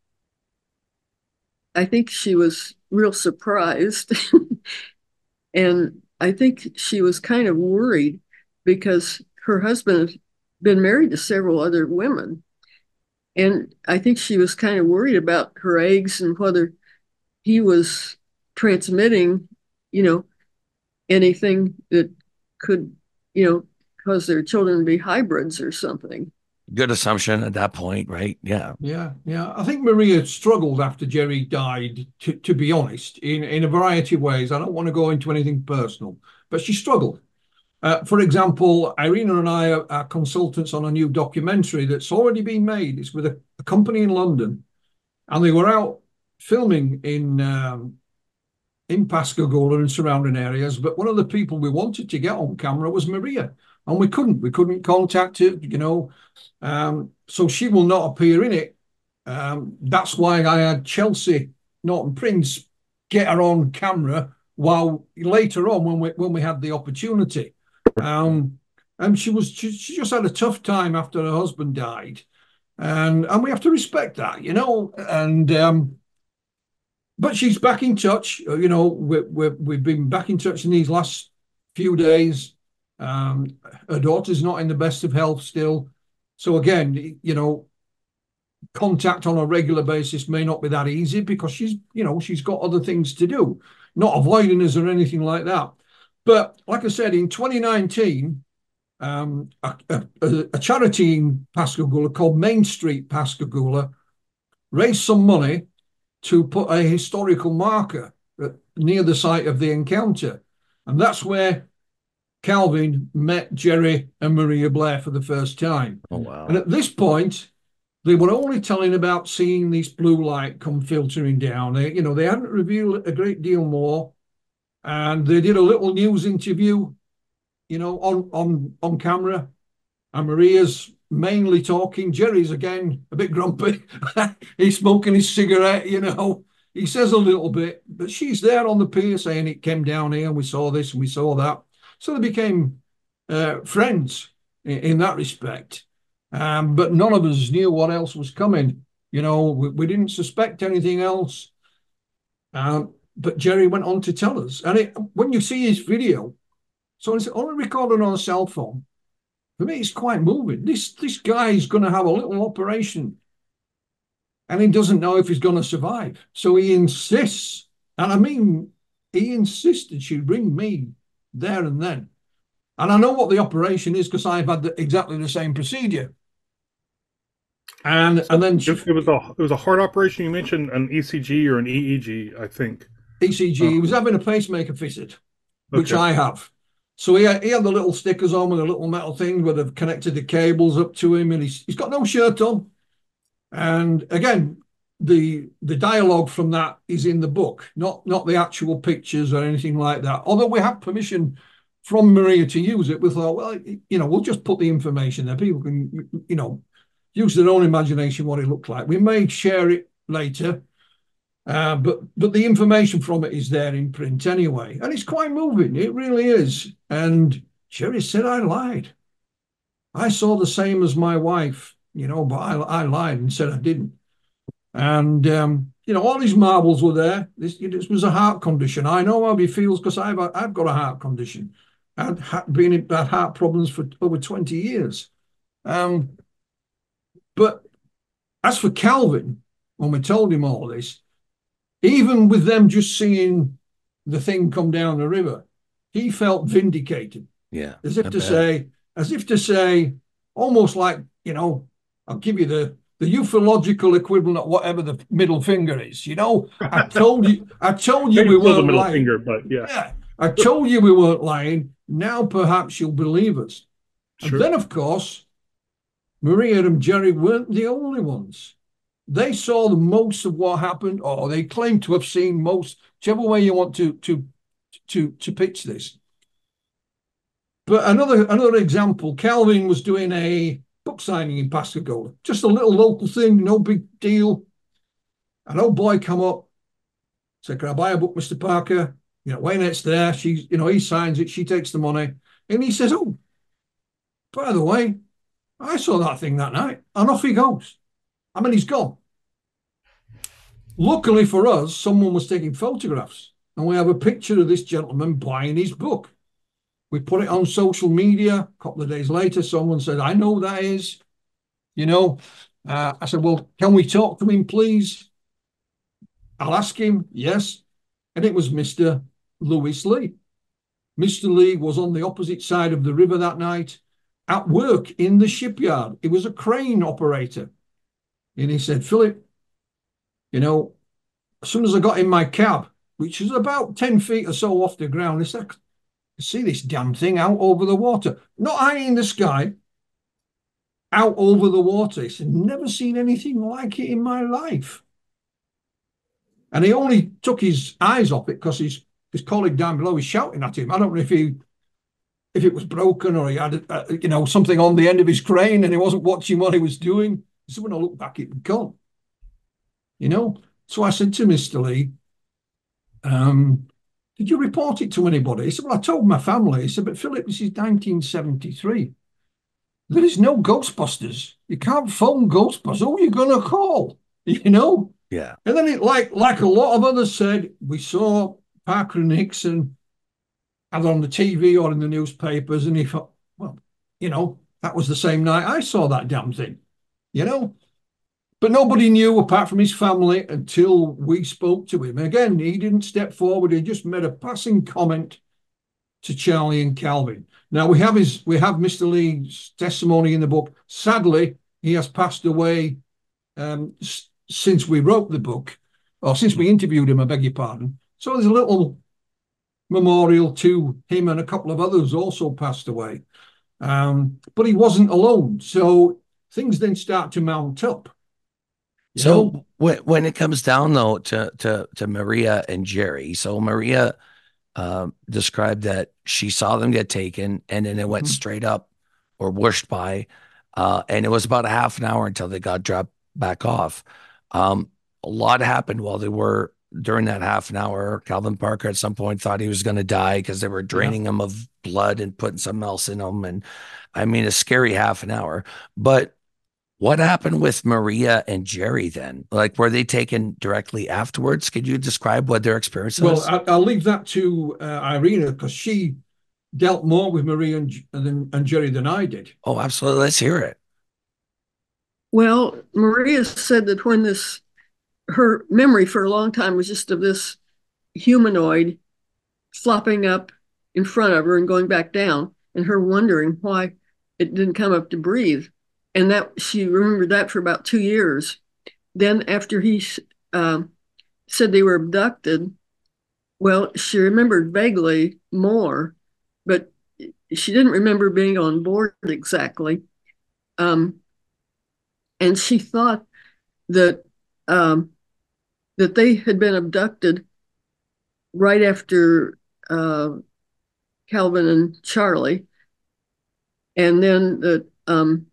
I think she was real surprised. And I think she was kind of worried because her husband had been married to several other women. And I think she was kind of worried about her eggs and whether he was transmitting, you know, anything that could, you know, cause their children to be hybrids or something. Good assumption at that point, right? Yeah. Yeah, yeah. I think Maria struggled after Jerry died, to, to be honest, in, in a variety of ways. I don't want to go into anything personal, but she struggled. Uh, for example, Irina and I are, are consultants on a new documentary that's already been made. It's with a, a company in London, and they were out filming in um, in Pascagoula and surrounding areas. But one of the people we wanted to get on camera was Maria, and we couldn't. We couldn't contact her, you know. Um, so she will not appear in it. Um, that's why I had Chelsea Norton Prince get her on camera while later on when we when we had the opportunity. Um, and she was she, she just had a tough time after her husband died, and and we have to respect that, you know. And um, but she's back in touch. You know, we we we've been back in touch in these last few days. Um, her daughter's not in the best of health still. So again, you know, contact on a regular basis may not be that easy because she's, you know, she's got other things to do, not avoiding us or anything like that. But like I said, in twenty nineteen, um, a, a, a charity in Pascagoula called Main Street Pascagoula raised some money to put a historical marker uh, near the site of the encounter. And that's where Calvin met Jerry and Maria Blair for the first time. Oh, wow. And at this point, they were only telling about seeing this blue light come filtering down. They, you know, they hadn't revealed a great deal more. And they did a little news interview, you know, on, on, on camera. And Maria's mainly talking. Jerry's, again, a bit grumpy. He's smoking his cigarette, you know. He says a little bit, but she's there on the pier saying it came down here and we saw this and we saw that. So they became uh, friends in, in that respect. Um, but none of us knew what else was coming. You know, we, we didn't suspect anything else. Um, but Jerry went on to tell us. And it, when you see his video, so it's only recorded on a cell phone. For me, it's quite moving. This, this guy is going to have a little operation and he doesn't know if he's going to survive. So he insists, and I mean, he insisted she bring me there and then. And I know what the operation is because I've had the, exactly the same procedure. And so and then she, it was a it was a heart operation. You mentioned an E C G or an E E G, I think. E C G. Oh. He was having a pacemaker fitted, which okay. I have. So he had, he had the little stickers on with a little metal thing where they've connected the cables up to him, and he's he's got no shirt on. And again, the the dialogue from that is in the book, not not the actual pictures or anything like that. Although we have permission from Maria to use it, we thought, well, you know, we'll just put the information there. People can, you know, use their own imagination what it looked like. We may share it later, uh, but but the information from it is there in print anyway. And it's quite moving. It really is. And Jerry said, I lied. I saw the same as my wife, you know, but I, I lied and said I didn't. And, um, you know, all his marbles were there. This, this was a heart condition. I know how he feels because I've, I've got a heart condition. I've been in bad heart problems for over twenty years. Um, but as for Calvin, when we told him all this, even with them just seeing the thing come down the river, he felt vindicated. Yeah. As if to say, as if to say, almost like, you know, I'll give you the, the euphological equivalent of whatever the middle finger is. You know, I told you, I told you we weren't the middle lying. Finger, but yeah. yeah. I told you we weren't lying. Now perhaps you'll believe us. Sure. And then, of course, Maria and Jerry weren't the only ones. They saw the most of what happened, or they claim to have seen most, whichever way you want to to to to pitch this. But another another example, Calvin was doing a book signing in Pascagoula, just a little local thing, no big deal. An old boy come up, said, "Can I buy a book, Mister Parker?" You know, Waynett's there. She's, you know, he signs it. She takes the money, and he says, "Oh, by the way, I saw that thing that night," and off he goes. I mean, he's gone. Luckily for us, someone was taking photographs, and we have a picture of this gentleman buying his book. We put it on social media. A couple of days later, someone said, "I know who that is." You know, uh, I said, "Well, can we talk to him, please?" I'll ask him. Yes. And it was Mister Lewis Lee. Mister Lee was on the opposite side of the river that night at work in the shipyard. He was a crane operator. And he said, "Philip, you know, as soon as I got in my cab, which was about ten feet or so off the ground, I said, I see this damn thing out over the water, not high in the sky, out over the water." He said, "Never seen anything like it in my life." And he only took his eyes off it because his, his colleague down below was shouting at him. I don't know if he if it was broken or he had, uh, you know, something on the end of his crane and he wasn't watching what he was doing. So when I looked back, it was gone. You know? So I said to Mister Lee, um, "Did you report it to anybody?" He said, "Well, I told my family." He said, "But Philip, this is nineteen seventy-three. There is no Ghostbusters. You can't phone Ghostbusters. Who are you going to call?" You know? Yeah. And then, it, like like a lot of others said, we saw Parker and Nixon either on the T V or in the newspapers, and he thought, well, you know, that was the same night I saw that damn thing, you know? But nobody knew apart from his family until we spoke to him. Again, he didn't step forward. He just made a passing comment to Charlie and Calvin. Now, we have his, we have Mister Lee's testimony in the book. Sadly, he has passed away um, s- since we wrote the book, or since we interviewed him, I beg your pardon. So there's a little memorial to him, and a couple of others also passed away. Um, but he wasn't alone. So things then start to mount up. So when, when it comes down, though, to, to, to Maria and Jerry, so Maria uh, described that she saw them get taken, and then it went mm-hmm. straight up or whooshed by. Uh, and it was about a half an hour until they got dropped back off. Um, a lot happened while they were during that half an hour. Calvin Parker at some point thought he was going to die because they were draining yeah. him of blood and putting something else in him. And I mean, a scary half an hour. But what happened with Maria and Jerry then? Like, were they taken directly afterwards? Could you describe what their experience was? Well, I'll leave that to uh, Irina, because she dealt more with Maria and, and, and Jerry than I did. Oh, absolutely. Let's hear it. Well, Maria said that when this, her memory for a long time was just of this humanoid flopping up in front of her and going back down, and her wondering why it didn't come up to breathe. And that she remembered that for about two years. Then after he uh, said they were abducted, well, she remembered vaguely more, but she didn't remember being on board exactly. Um, and she thought that um, that they had been abducted right after uh, Calvin and Charlie. And then that um,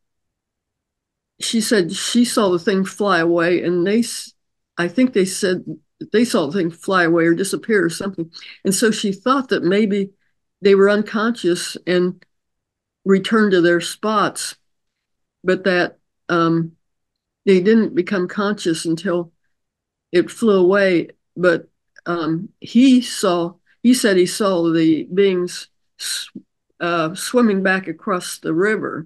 she said she saw the thing fly away, and they, I think they said they saw the thing fly away or disappear or something. And so she thought that maybe they were unconscious and returned to their spots, but that um, they didn't become conscious until it flew away. But um, he saw, he said he saw the beings uh, swimming back across the river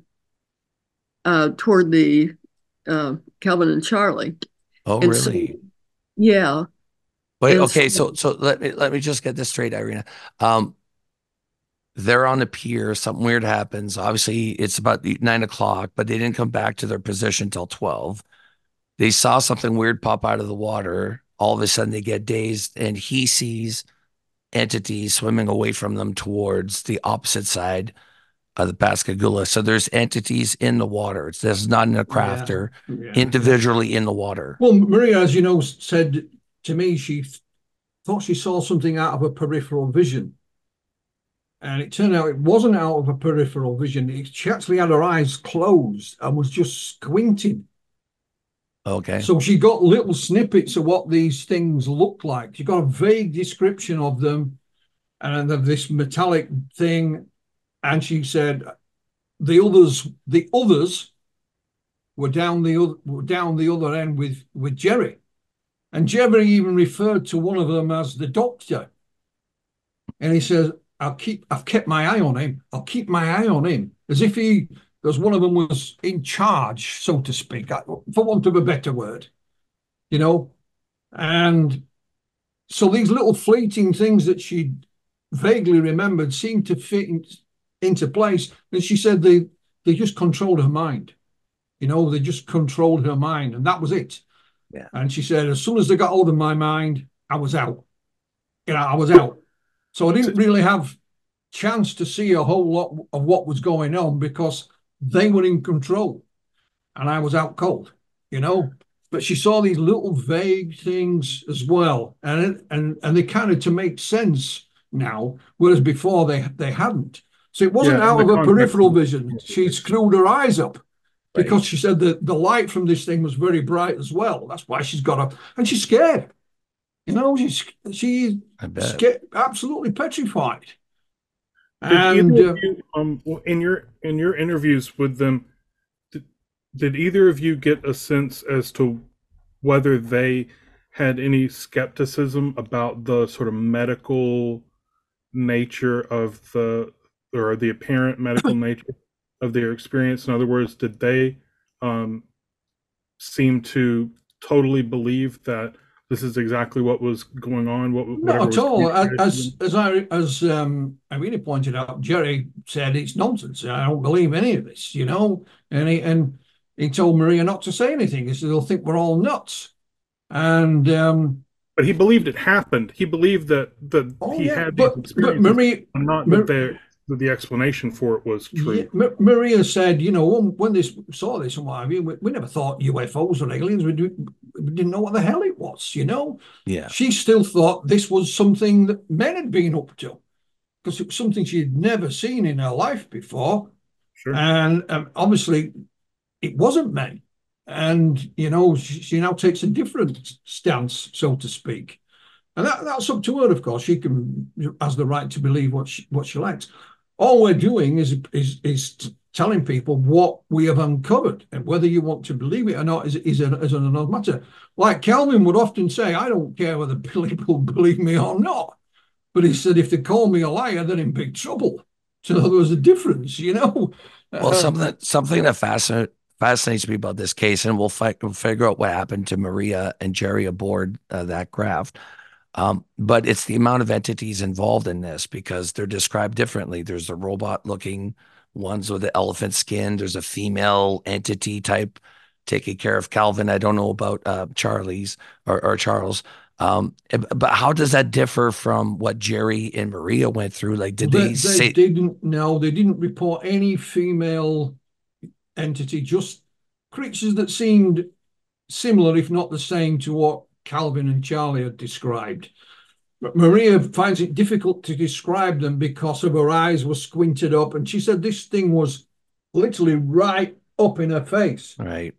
uh, toward the uh, Calvin and Charlie. Oh, and really? So, yeah. Wait, okay, so so let me let me just get this straight, Irina. Um, they're on the pier. Something weird happens. Obviously, it's about nine o'clock, but they didn't come back to their position till twelve. They saw something weird pop out of the water. All of a sudden, they get dazed, and he sees entities swimming away from them towards the opposite side of the Pascagoula. So there's entities in the water. It's there's not in a craft yeah. or yeah. individually in the water. Well, Maria, as you know, said to me she thought she saw something out of her peripheral vision. And it turned out it wasn't out of her peripheral vision. She actually had her eyes closed and was just squinting. Okay. So she got little snippets of what these things looked like. She got a vague description of them and of this metallic thing. And she said the others, the others were down the were down the other end with, with Jerry. And Jerry even referred to one of them as the doctor. And he says, I'll keep, I've kept my eye on him. I'll keep my eye on him. As if he, as one of them was in charge, so to speak, for want of a better word, you know. And so these little fleeting things that she vaguely remembered seemed to fit in, into place. And she said they, they just controlled her mind. You know, they just controlled her mind. And that was it. Yeah. And she said, as soon as they got hold of my mind, I was out. You know, I was out. So I didn't really have chance to see a whole lot of what was going on because they were in control and I was out cold, you know. But she saw these little vague things as well. And it, and and they kind of to make sense now, whereas before they they hadn't. So it wasn't yeah, out of her peripheral vision. She screwed her eyes up. Because right. she said that the light from this thing was very bright as well. That's why she's got up. And she's scared. You know, she's she's scared, absolutely petrified. Did and uh, you, um, in your in your interviews with them, did, did either of you get a sense as to whether they had any skepticism about the sort of medical nature of the or the apparent medical nature of their experience? In other words, did they um, seem to totally believe that this is exactly what was going on? What, Not at all. As as I as um, Irina pointed out, Jerry said it's nonsense. I don't believe any of this, you know. And he and he told Maria not to say anything. He said they'll think we're all nuts. And um, But he believed it happened. He believed that that oh, he yeah. had but, these experiences, but Maria, and not Mar- that the that the explanation for it was true. Yeah, Maria said, you know, when, when they saw this and what have you, we, we never thought U F Os or aliens. We, do, we didn't know what the hell it was, you know? Yeah. She still thought this was something that men had been up to because it was something she'd never seen in her life before. Sure. And um, obviously it wasn't men. And, you know, she, she now takes a different stance, so to speak. And that, that's up to her, of course. She can has the right to believe what she, what she likes. All we're doing is is is telling people what we have uncovered, and whether you want to believe it or not is is, a, is another matter. Like Calvin would often say, I don't care whether people believe me or not. But he said, if they call me a liar, they're in big trouble. So there was a difference, you know. Well, uh, something something that fascinates fascinates me about this case, and we'll, fi- we'll figure out what happened to Maria and Jerry aboard uh, that craft. Um, but it's the amount of entities involved in this because they're described differently. There's the robot-looking ones with the elephant skin. There's a female entity type taking care of Calvin. I don't know about uh, Charlie's or, or Charles. Um, but how does that differ from what Jerry and Maria went through? Like, did they, they, they say? Didn't no, they didn't report any female entity. Just creatures that seemed similar, if not the same, to what Calvin and Charlie had described. But Maria finds it difficult to describe them because of her eyes were squinted up, and she said this thing was literally right up in her face. Right.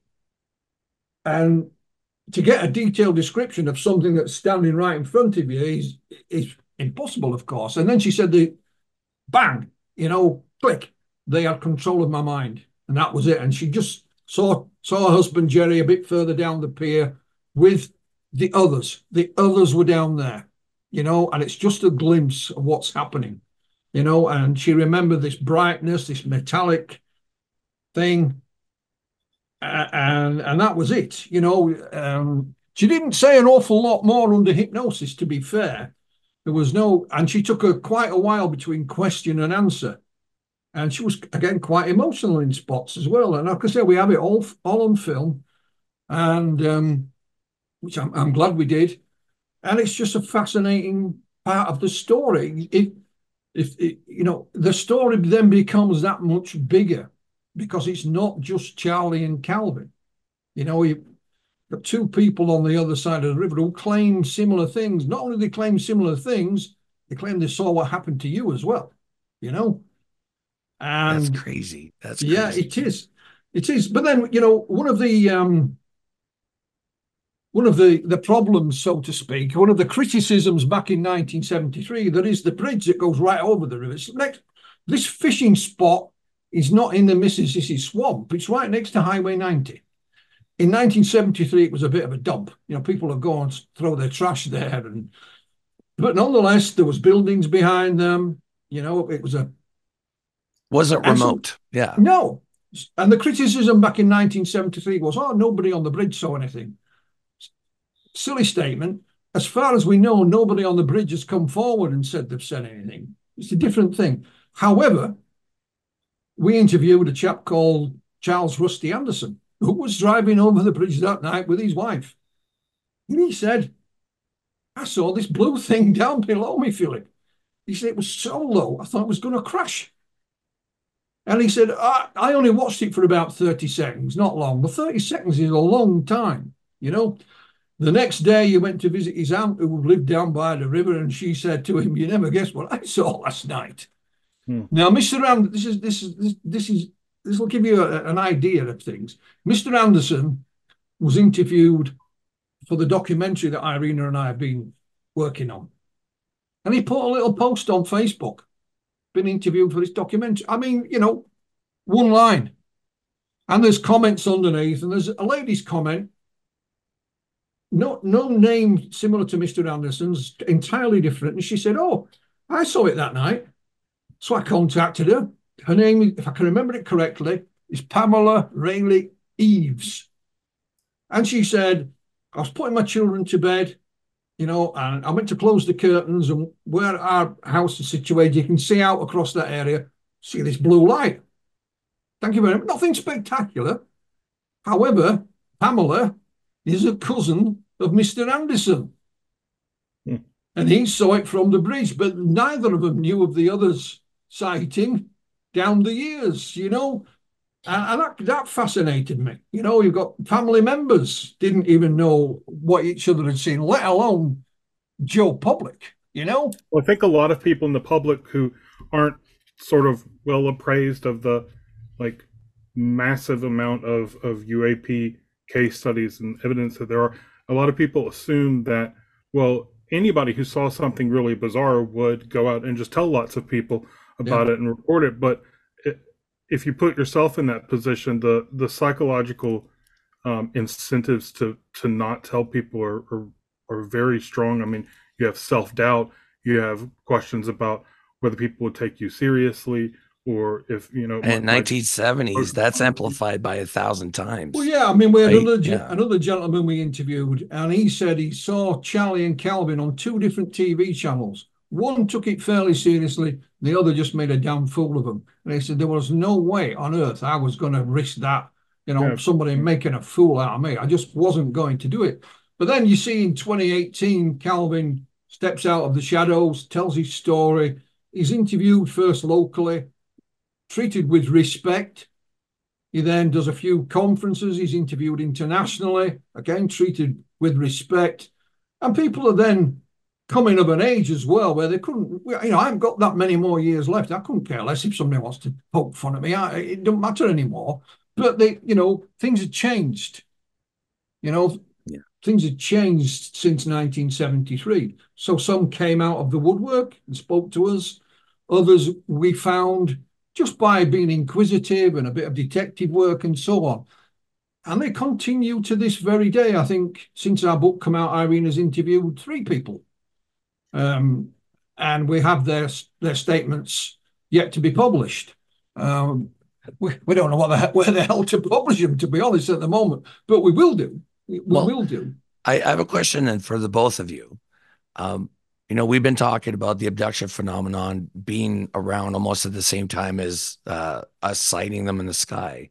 And to get a detailed description of something that's standing right in front of you is, is impossible, of course. And then she said, the bang, you know, click, they had control of my mind. And that was it. And she just saw, saw her husband, Jerry, a bit further down the pier with the others. The others were down there, you know, and it's just a glimpse of what's happening, you know, and she remembered this brightness, this metallic thing. Uh, and and that was it, you know. Um, she didn't say an awful lot more under hypnosis, to be fair. There was no, and she took her quite a while between question and answer. And she was, again, quite emotional in spots as well. And like I say, we have it all, all on film. And um, which I'm, I'm glad we did. And it's just a fascinating part of the story. It, if it, you know, the story then becomes that much bigger because it's not just Charlie and Calvin. You know, you've got two people on the other side of the river who claim similar things. Not only do they claim similar things, they claim they saw what happened to you as well, you know? And that's crazy. That's crazy. Yeah, it is. It is. But then, you know, one of the um, one of the, the problems, so to speak, one of the criticisms back in nineteen seventy-three, there is the bridge that goes right over the river. It's next, this fishing spot is not in the Mississippi Swamp. It's right next to Highway ninety. In nineteen seventy-three, it was a bit of a dump. You know, people would go and throw their trash there. And but nonetheless, there was buildings behind them. You know, it was a... Wasn't remote. So, yeah. No. And the criticism back in nineteen seventy-three was, oh, nobody on the bridge saw anything. Silly statement. As far as we know, nobody on the bridge has come forward and said they've said anything. It's a different thing. However, we interviewed a chap called Charles Rusty Anderson, who was driving over the bridge that night with his wife. And he said, I saw this blue thing down below me, Philip. He said, it was so low, I thought it was going to crash. And he said, I, I only watched it for about thirty seconds, not long. But thirty seconds is a long time, you know. The next day, he went to visit his aunt who lived down by the river, and she said to him, you never guess what I saw last night. Hmm. Now, Mister Anderson, this is, this is, this, this is, this will give you a, an idea of things. Mister Anderson was interviewed for the documentary that Irina and I have been working on. And he put a little post on Facebook, been interviewed for this documentary. I mean, you know, one line. And there's comments underneath, and there's a lady's comment, no, no name similar to Mister Anderson's, entirely different. And she said, oh, I saw it that night. So I contacted her. Her name, if I can remember it correctly, is Pamela Rayleigh Eves. And she said, I was putting my children to bed, you know, and I went to close the curtains, and where our house is situated, you can see out across that area, see this blue light. Thank you very much. Nothing spectacular. However, Pamela is a cousin of Mister Anderson. and he saw it from the bridge, but neither of them knew of the other's sighting down the years, you know. And that, that fascinated me. You know, you've got family members didn't even know what each other had seen, let alone Joe Public, you know? Well, I think a lot of people in the public who aren't sort of well appraised of the like massive amount of, of U A P case studies and evidence that there are, a lot of people assume that, well, anybody who saw something really bizarre would go out and just tell lots of people about yeah. it and report it. But it, if you put yourself in that position, the the psychological um, incentives to to not tell people are, are are very strong. I mean, you have self-doubt, you have questions about whether people would take you seriously, or if, you know. In nineteen seventies, that's amplified by a thousand times. Well, yeah, I mean, we had right? another, yeah. another gentleman we interviewed, and he said he saw Charlie and Calvin on two different T V channels. One took it fairly seriously, the other just made a damn fool of him. And he said there was no way on earth I was going to risk that, you know, yeah. somebody making a fool out of me. I just wasn't going to do it. But then you see in twenty eighteen, Calvin steps out of the shadows, tells his story. He's interviewed first locally, treated with respect. He then does a few conferences. He's interviewed internationally, again, treated with respect. And people are then coming of an age as well, where they couldn't, you know, I haven't got that many more years left. I couldn't care less if somebody wants to poke fun at me. I, it don't matter anymore. But they, you know, things have changed. You know, yeah. things have changed since nineteen seventy-three. So some came out of the woodwork and spoke to us. Others we found just by being inquisitive and a bit of detective work and so on. And they continue to this very day. I think since our book came out, Irene has interviewed three people. Um, and we have their their statements yet to be published. Um, we, we don't know what the hell, where the hell to publish them, to be honest, at the moment, but we will do. We well, will do. I, I have a question then for the both of you. Um, you know, we've been talking about the abduction phenomenon being around almost at the same time as uh, us sighting them in the sky.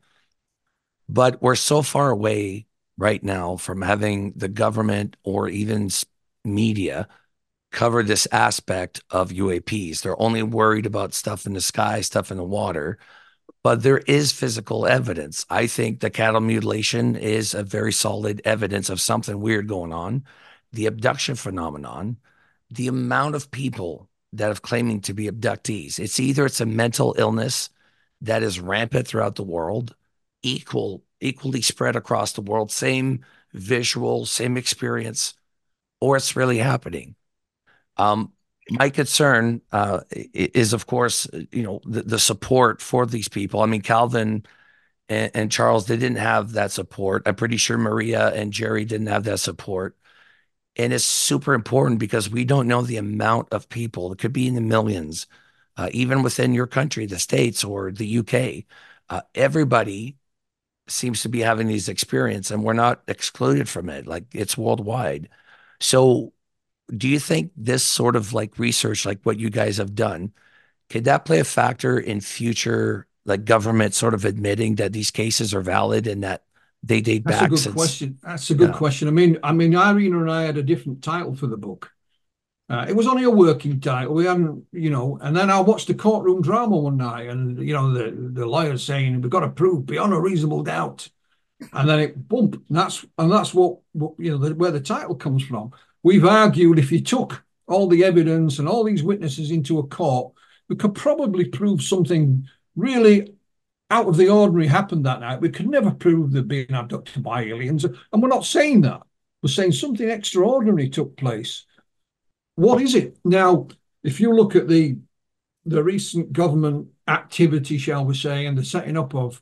But we're so far away right now from having the government or even media cover this aspect of U A Ps. They're only worried about stuff in the sky, stuff in the water, but there is physical evidence. I think the cattle mutilation is a very solid evidence of something weird going on. The abduction phenomenon, the amount of people that are claiming to be abductees, it's either it's a mental illness that is rampant throughout the world, equal, equally spread across the world, same visual, same experience, or it's really happening. Um, my concern uh, is, of course, you know, the, the support for these people. I mean, Calvin and, and Charles, they didn't have that support. I'm pretty sure Maria and Jerry didn't have that support. And it's super important because we don't know the amount of people. It could be in the millions, uh, even within your country, the States or the U K. Uh, everybody seems to be having these experiences, and we're not excluded from it. Like, it's worldwide. So do you think this sort of like research, like what you guys have done, could that play a factor in future, like government sort of admitting that these cases are valid and that they date That's back? That's a good since, question. That's a good yeah. question. I mean, I mean, Irene and I had a different title for the book. Uh, it was only a working title. We hadn't, you know, and then I watched the courtroom drama one night, and, you know, the, the lawyer saying, we've got to prove beyond a reasonable doubt. And then it bump. And that's, and that's what, what you know, the, where the title comes from. We've argued if you took all the evidence and all these witnesses into a court, we could probably prove something really out of the ordinary happened that night. We could never prove they're being abducted by aliens. And we're not saying that. We're saying something extraordinary took place. What is it? Now, if you look at the, the recent government activity, shall we say, and the setting up of,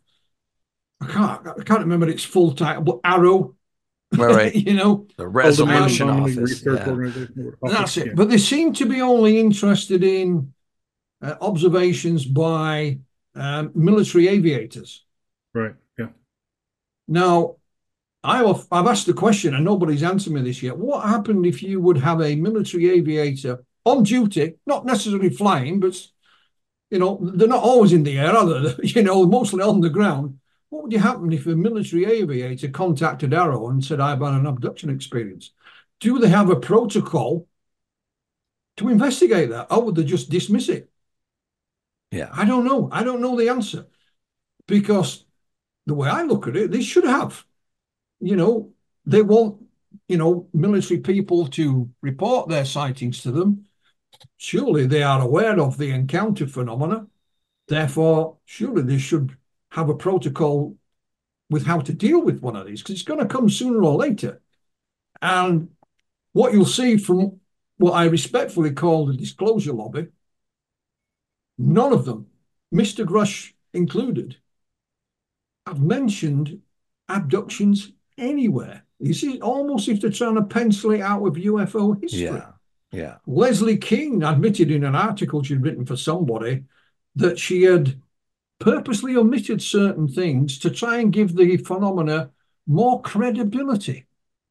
I can't, I can't remember its full title, but Arrow. Right. You know, the resolution office. Yeah. That's it. But they seem to be only interested in uh, observations by um, military aviators. Right. Yeah. Now, I've, I've asked the question and nobody's answered me this yet. What happened if you would have a military aviator on duty, not necessarily flying, but, you know, they're not always in the air, are they? You know, mostly on the ground. What would happen if a military aviator contacted Arrow and said, I've had an abduction experience? Do they have a protocol to investigate that? Or would they just dismiss it? Yeah. I don't know. I don't know the answer. Because the way I look at it, they should have. You know, they want, you know, military people to report their sightings to them. Surely they are aware of the encounter phenomena. Therefore, surely they should have a protocol with how to deal with one of these, because it's going to come sooner or later. And what you'll see from what I respectfully call the disclosure lobby, none of them, Mister Grush included, have mentioned abductions anywhere. You see, almost if they're trying to pencil it out with U F O history. Yeah, yeah. Leslie King admitted in an article she'd written for somebody that she had purposely omitted certain things to try and give the phenomena more credibility.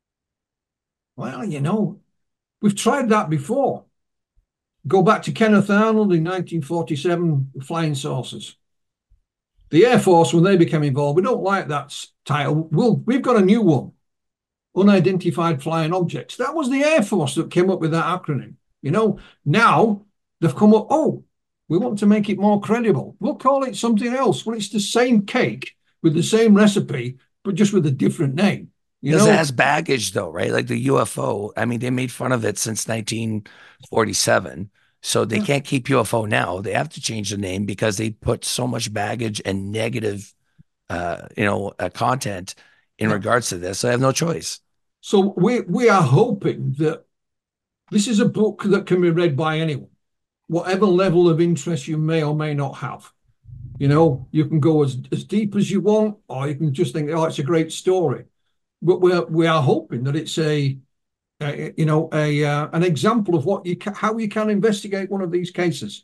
Well, you know, we've tried that before. Go back to Kenneth Arnold in nineteen forty-seven, Flying Saucers. The Air Force, when they became involved, we don't like that title. We'll, we've got a new one, Unidentified Flying Objects. That was the Air Force that came up with that acronym. You know, now they've come up, oh, we want to make it more credible. We'll call it something else. Well, it's the same cake with the same recipe, but just with a different name. You Because know? it has baggage, though, right? Like the U F O. I mean, they made fun of it since nineteen forty-seven. So they yeah. can't keep U F O now. They have to change the name because they put so much baggage and negative, uh, you know, uh, content in yeah. regards to this. So I have no choice. So we we are hoping that this is a book that can be read by anyone, whatever level of interest you may or may not have. You know, you can go as, as deep as you want, or you can just think, oh, it's a great story. But we are, we are hoping that it's a, a you know, a uh, an example of what you ca- how you can investigate one of these cases.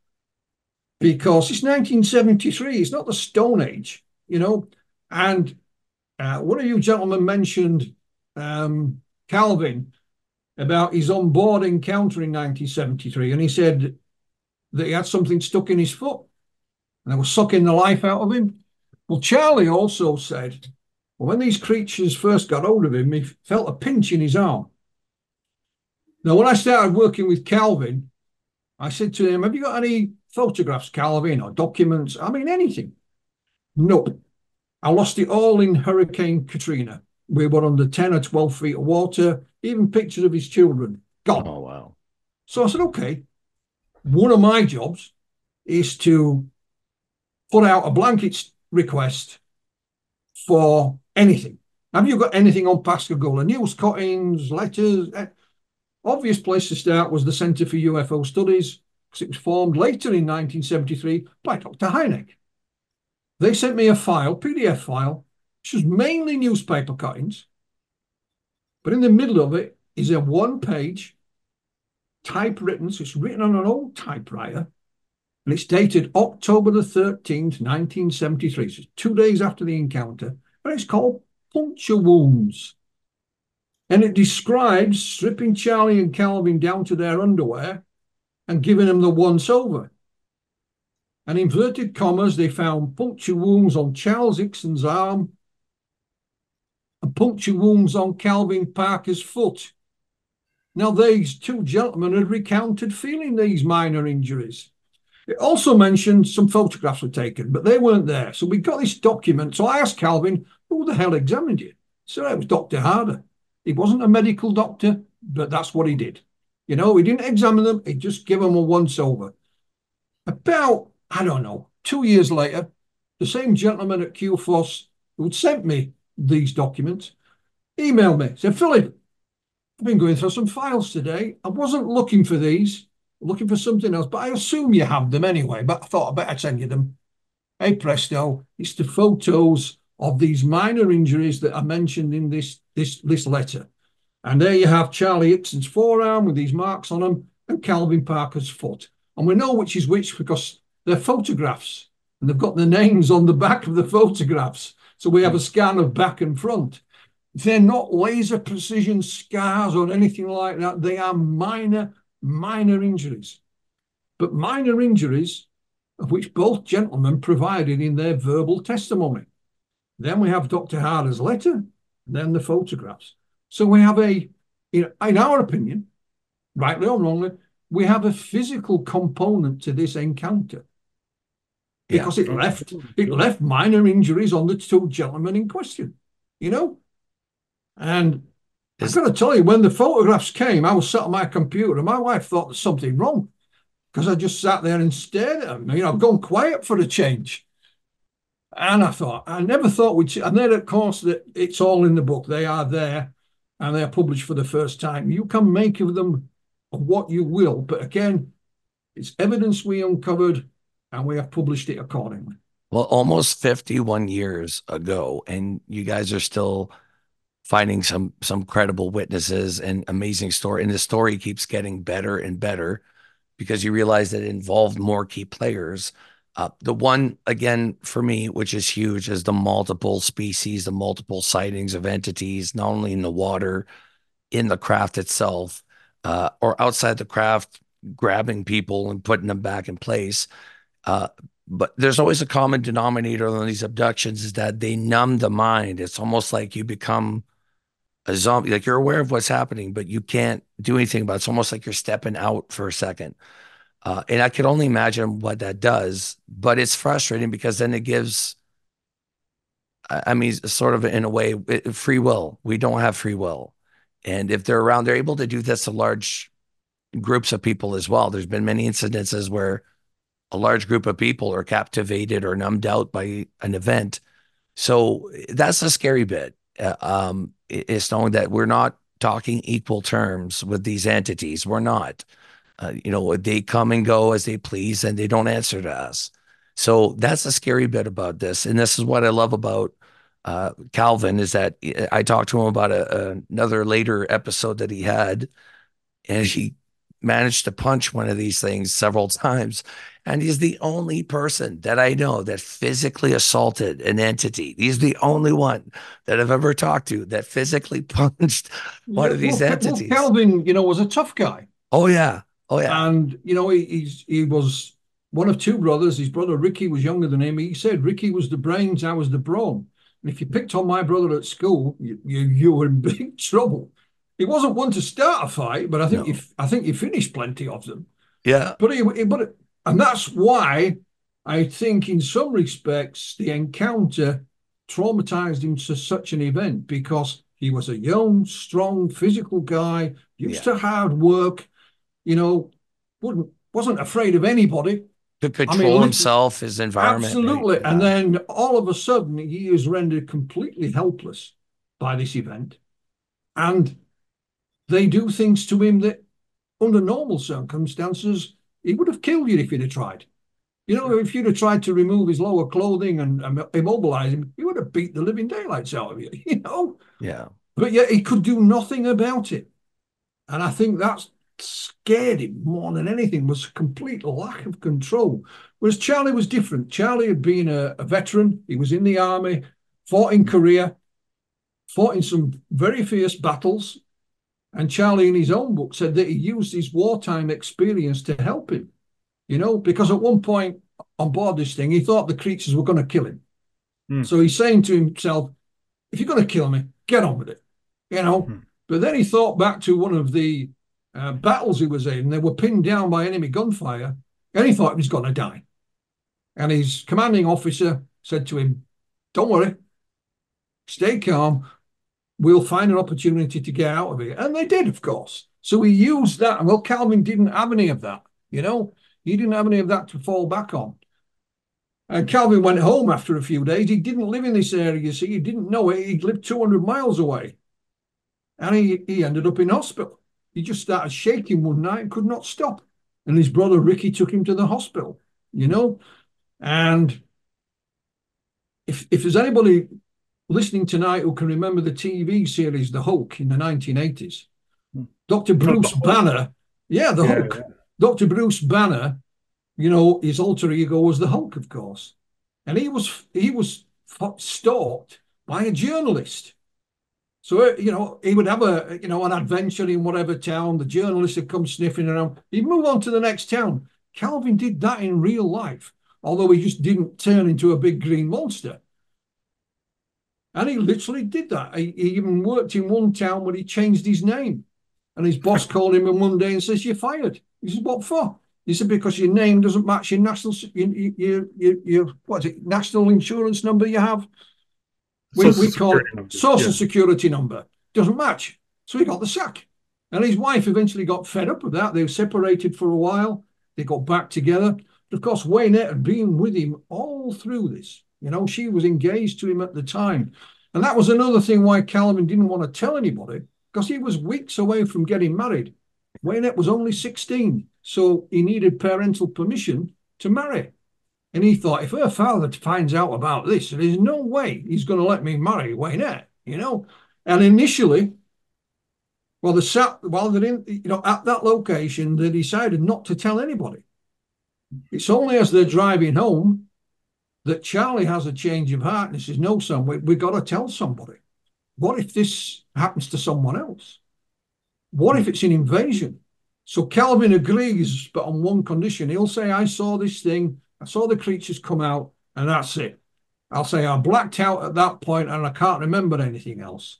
Because it's nineteen seventy-three, it's not the Stone Age, you know. And uh, one of you gentlemen mentioned um, Calvin about his on-board encounter in nineteen seventy-three, and he said that he had something stuck in his foot, and they were sucking the life out of him. Well, Charlie also said, well, when these creatures first got hold of him, he felt a pinch in his arm. Now, when I started working with Calvin, I said to him, have you got any photographs, Calvin, or documents? I mean, anything. Nope. I lost it all in Hurricane Katrina. We were under ten or twelve feet of water, even pictures of his children. Gone. Oh, wow. So I said, okay, one of my jobs is to put out a blanket request for anything. Have you got anything on Pascagoula? News cuttings, letters? Obvious place to start was the Centre for U F O Studies, because it was formed later in nineteen seventy-three by Doctor Hynek. They sent me a file, P D F file, which was mainly newspaper cuttings, but in the middle of it is a one-page typewritten, so it's written on an old typewriter, and it's dated October the thirteenth, nineteen seventy-three, so it's two days after the encounter, and it's called Puncture Wounds. And it describes stripping Charlie and Calvin down to their underwear and giving them the once-over. And inverted commas, they found puncture wounds on Charles Hickson's arm and puncture wounds on Calvin Parker's foot. Now, these two gentlemen had recounted feeling these minor injuries. It also mentioned some photographs were taken, but they weren't there. So we got this document. So I asked Calvin, who the hell examined you? So it was Doctor Harder. He wasn't a medical doctor, but that's what he did. You know, he didn't examine them. He just gave them a once-over. About, I don't know, two years later, the same gentleman at Q F O S who'd sent me these documents emailed me, said, Philip, I've been going through some files today. I wasn't looking for these, looking for something else, but I assume you have them anyway. But I thought I better send you them. Hey, presto, it's the photos of these minor injuries that are mentioned in this, this, this letter. And there you have Charlie Hickson's forearm with these marks on them and Calvin Parker's foot. And we know which is which because they're photographs and they've got the names on the back of the photographs. So we have a scan of back and front. They're not laser precision scars or anything like that. They are minor, minor injuries. But minor injuries of which both gentlemen provided in their verbal testimony. Then we have Doctor Harder's letter, and then the photographs. So we have a, in, in our opinion, rightly or wrongly, we have a physical component to this encounter. Because yeah. it left it left minor injuries on the two gentlemen in question, you know? And I've got to tell you, when the photographs came, I was sat on my computer and my wife thought there's something wrong because I just sat there and stared at them. You know, I've gone quiet for a change. And I thought, I never thought we'd, and then of course that it's all in the book. They are there and they are published for the first time. You can make of them what you will, but again, it's evidence we uncovered and we have published it accordingly. Well, almost fifty-one years ago, and you guys are still finding some some credible witnesses and amazing story. And the story keeps getting better and better because you realize that it involved more key players. Uh, the one, again, for me, which is huge, is the multiple species, the multiple sightings of entities, not only in the water, in the craft itself, uh, or outside the craft, grabbing people and putting them back in place. Uh, but there's always a common denominator on these abductions is that they numb the mind. It's almost like you become a zombie, like you're aware of what's happening, but you can't do anything about it. It's almost like you're stepping out for a second. Uh, and I could only imagine what that does, but it's frustrating because then it gives, I mean, sort of in a way, free will. We don't have free will. And if they're around, they're able to do this to large groups of people as well. There's been many incidences where a large group of people are captivated or numbed out by an event. So that's the scary bit. Uh, um, it's knowing that we're not talking equal terms with these entities. We're not. Uh, you know, they come and go as they please, and they don't answer to us. So that's the scary bit about this. And this is what I love about uh, Calvin, is that I talked to him about a, a, another later episode that he had, and he managed to punch one of these things several times. And he's the only person that I know that physically assaulted an entity. He's the only one that I've ever talked to that physically punched one yeah, of these well, entities. Well, Calvin, you know, was a tough guy. Oh, yeah. Oh, yeah. And, you know, he, he's, he was one of two brothers. His brother Ricky was younger than him. He said Ricky was the brains, I was the brawn. And if you picked on my brother at school, you, you, you were in big trouble. He wasn't one to start a fight, but I think no. he, I think he finished plenty of them. Yeah. But he, but and that's why I think, in some respects, the encounter traumatized him to such an event, because he was a young, strong, physical guy, used yeah. to hard work, you know, wouldn't wasn't afraid of anybody. To control I mean, himself, his environment. Absolutely. Yeah. And then all of a sudden, he is rendered completely helpless by this event. And they do things to him that, under normal circumstances, he would have killed you if he'd have tried. You know, if you'd have tried to remove his lower clothing and, and immobilize him, he would have beat the living daylights out of you, you know? Yeah. But yet he could do nothing about it. And I think that's scared him more than anything, was a complete lack of control. Whereas Charlie was different. Charlie had been a, a veteran. He was in the army, fought in Korea, fought in some very fierce battles. And Charlie, in his own book, said that he used his wartime experience to help him, you know, because at one point on board this thing, he thought the creatures were going to kill him. Mm. So he's saying to himself, if you're going to kill me, get on with it, you know. Mm. But then he thought back to one of the uh, battles he was in. They were pinned down by enemy gunfire, and he thought he was going to die. And his commanding officer said to him, don't worry, stay calm. We'll find an opportunity to get out of it. And they did, of course. So he used that. Well, Calvin didn't have any of that, you know. He didn't have any of that to fall back on. And Calvin went home after a few days. He didn't live in this area, you see. He didn't know it. He lived two hundred miles away. And he, he ended up in hospital. He just started shaking one night and could not stop. And his brother Ricky took him to the hospital, you know. And if if there's anybody listening tonight who can remember the T V series The Hulk in the nineteen eighties, Doctor Bruce Banner, yeah, The yeah, Hulk. Yeah. Doctor Bruce Banner, you know, his alter ego was the Hulk, of course. And he was he was stalked by a journalist. So, you know, he would have a, you know, an adventure in whatever town. The journalist would come sniffing around. He'd move on to the next town. Calvin did that in real life, although he just didn't turn into a big green monster. And he literally did that. He, he even worked in one town where he changed his name. And his boss called him in one day and says, "You're fired." He says, "What for?" He said, "Because your name doesn't match your national, your, your, your, your what is it, national insurance number you have. We, we call it number. Social yeah. Security number. Doesn't match." So he got the sack. And his wife eventually got fed up with that. They were separated for a while. They got back together. But of course, Waynette had been with him all through this. You know, she was engaged to him at the time. And that was another thing why Calvin didn't want to tell anybody, because he was weeks away from getting married. Waynette was only sixteen, so he needed parental permission to marry. And he thought, if her father finds out about this, there's no way he's going to let me marry Waynette, you know. And initially, well, the sat while they're in, you know, at that location, they decided not to tell anybody. It's only as they're driving home that Charlie has a change of heart and says, "No, son, we, we got to tell somebody. What if this happens to someone else? What if it's an invasion?" So Calvin agrees, but on one condition. He'll say, "I saw this thing, I saw the creatures come out, and that's it." I'll say, "I blacked out at that point and I can't remember anything else."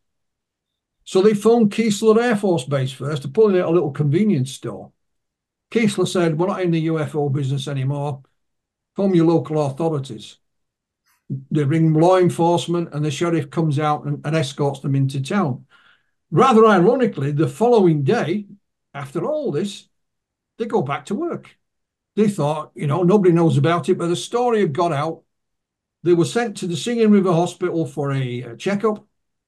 So they phoned Keesler Air Force Base first to pull in a little convenience store. Keesler said, "We're not in the U F O business anymore. Phone your local authorities." They bring law enforcement and the sheriff comes out and, and escorts them into town. Rather ironically, the following day, after all this, they go back to work. They thought, you know, nobody knows about it, but the story had got out. They were sent to the Singing River Hospital for a, a checkup.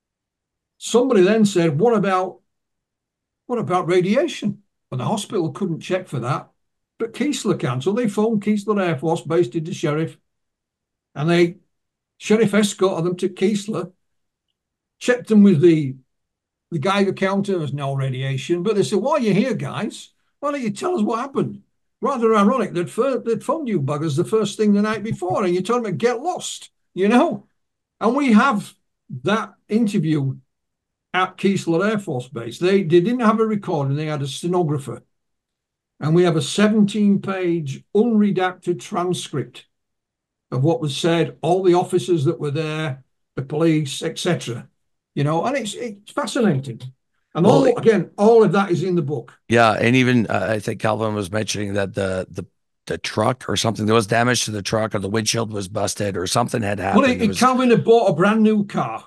Somebody then said, what about, what about radiation? And the hospital couldn't check for that, but Keesler can. So they phoned Keesler Air Force Base to the sheriff, and they, sheriff escorted them to Keesler, checked them with the The Geiger counter. There was no radiation. But they said, "Why are you here, guys? Why don't you tell us what happened?" Rather ironic that they'd, they'd phoned you buggers the first thing the night before and you told them to get lost, you know? And we have that interview at Keesler Air Force Base. They, they didn't have a recording. They had a stenographer. And we have a seventeen-page unredacted transcript of what was said, all the officers that were there, the police, et cetera. You know, and it's it's fascinating. And all well, again, all of that is in the book. Yeah, and even uh, I think Calvin was mentioning that the the the truck or something, there was damage to the truck, or the windshield was busted, or something had happened. Well, it, it was... Calvin had bought a brand new car,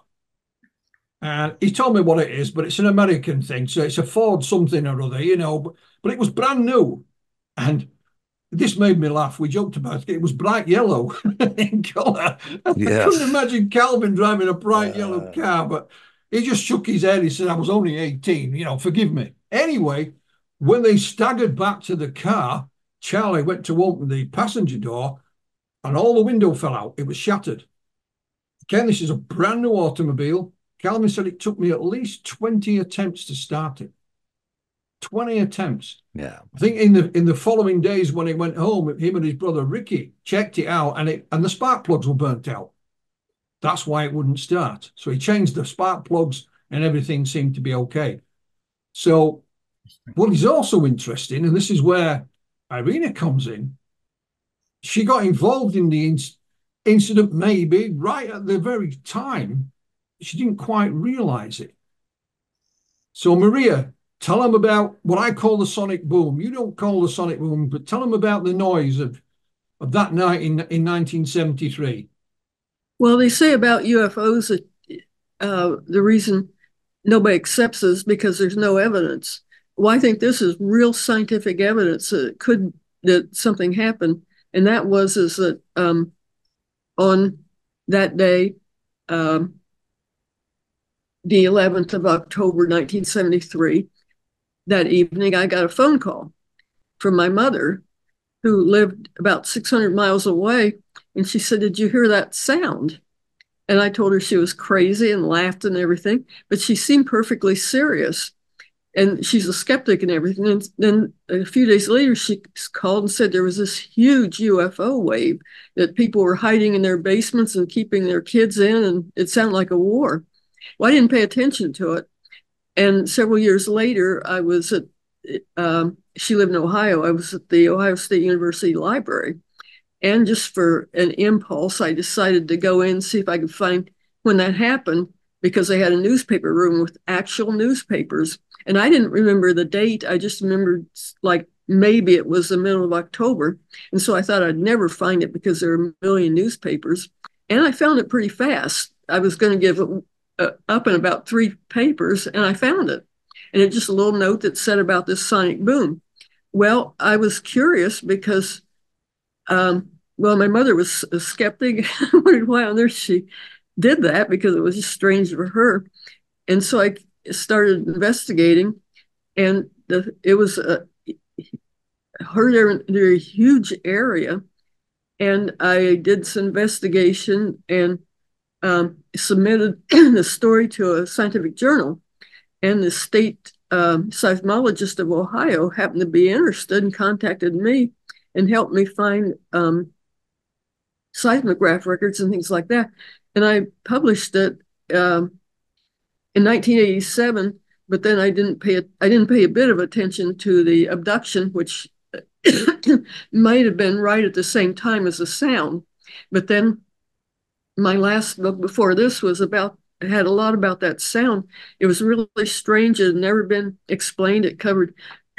and he told me what it is, but it's an American thing, so it's a Ford something or other, you know. But, but it was brand new, and this made me laugh. We joked about it. It was bright yellow in colour. Yes. I couldn't imagine Calvin driving a bright uh... yellow car, but he just shook his head. He said, "I was only eighteen, you know, forgive me." Anyway, when they staggered back to the car, Charlie went to open the passenger door and all the window fell out. It was shattered. Again, this is a brand new automobile. Calvin said it took me at least twenty attempts to start it. twenty attempts. Yeah. I think in the in the following days when he went home, him and his brother Ricky checked it out, and it and the spark plugs were burnt out. That's why it wouldn't start. So he changed the spark plugs and everything seemed to be okay. So what is also interesting, and this is where Irena comes in, she got involved in the inc- incident maybe right at the very time. She didn't quite realize it. So Maria, tell them about what I call the sonic boom. You don't call the sonic boom, but tell them about the noise of, of that night in, in nineteen seventy-three. Well, they say about U F Os that uh, the reason nobody accepts is because there's no evidence. Well, I think this is real scientific evidence that it could that something happened, and that was is that um, on that day, um, the eleventh of October, nineteen seventy-three, that evening, I got a phone call from my mother, who lived about six hundred miles away. And she said, "Did you hear that sound?" And I told her she was crazy and laughed and everything, but she seemed perfectly serious. And she's a skeptic and everything. And then a few days later, she called and said there was this huge U F O wave that people were hiding in their basements and keeping their kids in. And it sounded like a war. Well, I didn't pay attention to it. And several years later, I was at, um, she lived in Ohio. I was at the Ohio State University Library. And just for an impulse, I decided to go in and see if I could find when that happened, because they had a newspaper room with actual newspapers. And I didn't remember the date. I just remembered like maybe it was the middle of October. And so I thought I'd never find it because there are a million newspapers. And I found it pretty fast. I was going to give it uh, up in about three papers, and I found it. And it's just a little note that said about this sonic boom. Well, I was curious because, um, well, my mother was a skeptic. I wondered why on earth she did that, because it was just strange for her. And so I started investigating, and the, it was a, heard in, in a huge area. And I did some investigation and um, submitted the story to a scientific journal. And the state um, seismologist of Ohio happened to be interested and contacted me and helped me find um, seismograph records and things like that. And I published it um, in nineteen eighty-seven, but then I didn't pay it. I didn't pay a bit of attention to the abduction, which might have been right at the same time as the sound. But then my last book before this was about, had a lot about that sound. It was really strange. It had never been explained. It covered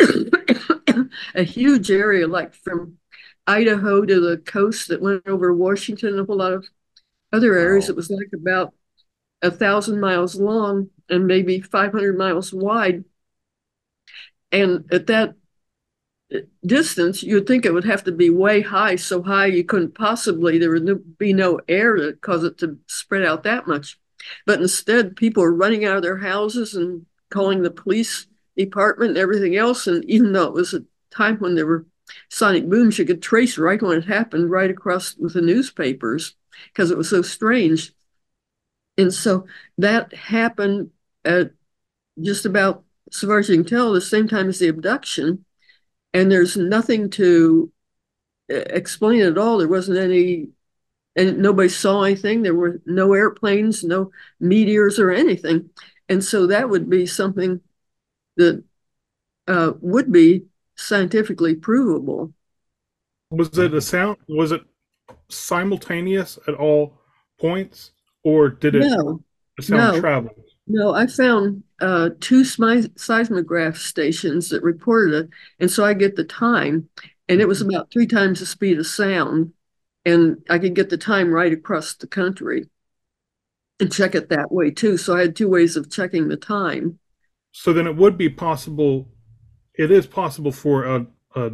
a huge area, like from Idaho to the coast that went over Washington and a whole lot of other areas. Wow. It was like about a thousand miles long and maybe five hundred miles wide. And at that distance, you'd think it would have to be way high, so high you couldn't possibly, there would be no air to cause it to spread out that much. But instead, people were running out of their houses and calling the police department and everything else. And even though it was a time when there were sonic booms, you could trace right when it happened right across with the newspapers because it was so strange. And so that happened at just about, so far as you can tell, the same time as the abduction. And there's nothing to explain it at all. There wasn't any, and nobody saw anything. There were no airplanes, no meteors or anything. And so that would be something that uh, would be scientifically provable. Was it a sound? Was it simultaneous at all points, or did it no, the sound no, travel? No, I found uh, two seismograph stations that reported it, and so I get the time, and it was about three times the speed of sound, and I could get the time right across the country and check it that way too. So I had two ways of checking the time. So then it would be possible, it is possible for a, a,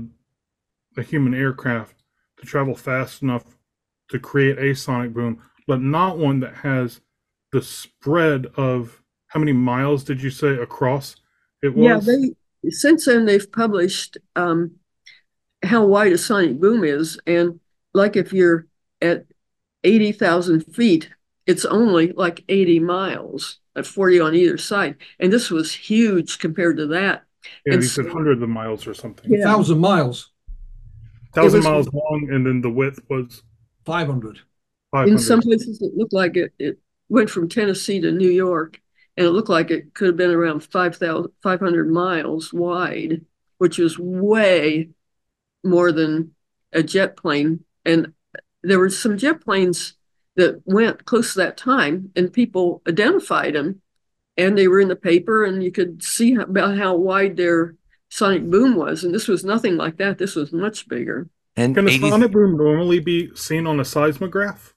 a human aircraft to travel fast enough to create a sonic boom, but not one that has the spread of, how many miles did you say across it was? Yeah, they, since then they've published um, how wide a sonic boom is. And like if you're at eighty thousand feet, it's only like eighty miles at forty on either side. And this was huge compared to that. Yeah, and he said so, hundreds of miles or something. Yeah. Thousand miles. Thousand miles long, and then the width was five hundred. In some places it looked like it, it went from Tennessee to New York, and it looked like it could have been around five thousand five hundred miles wide, which was way more than a jet plane. And there were some jet planes that went close to that time, and people identified them, and they were in the paper, and you could see about how wide their sonic boom was. And this was nothing like that. This was much bigger. And can a sonic boom normally be seen on a seismograph?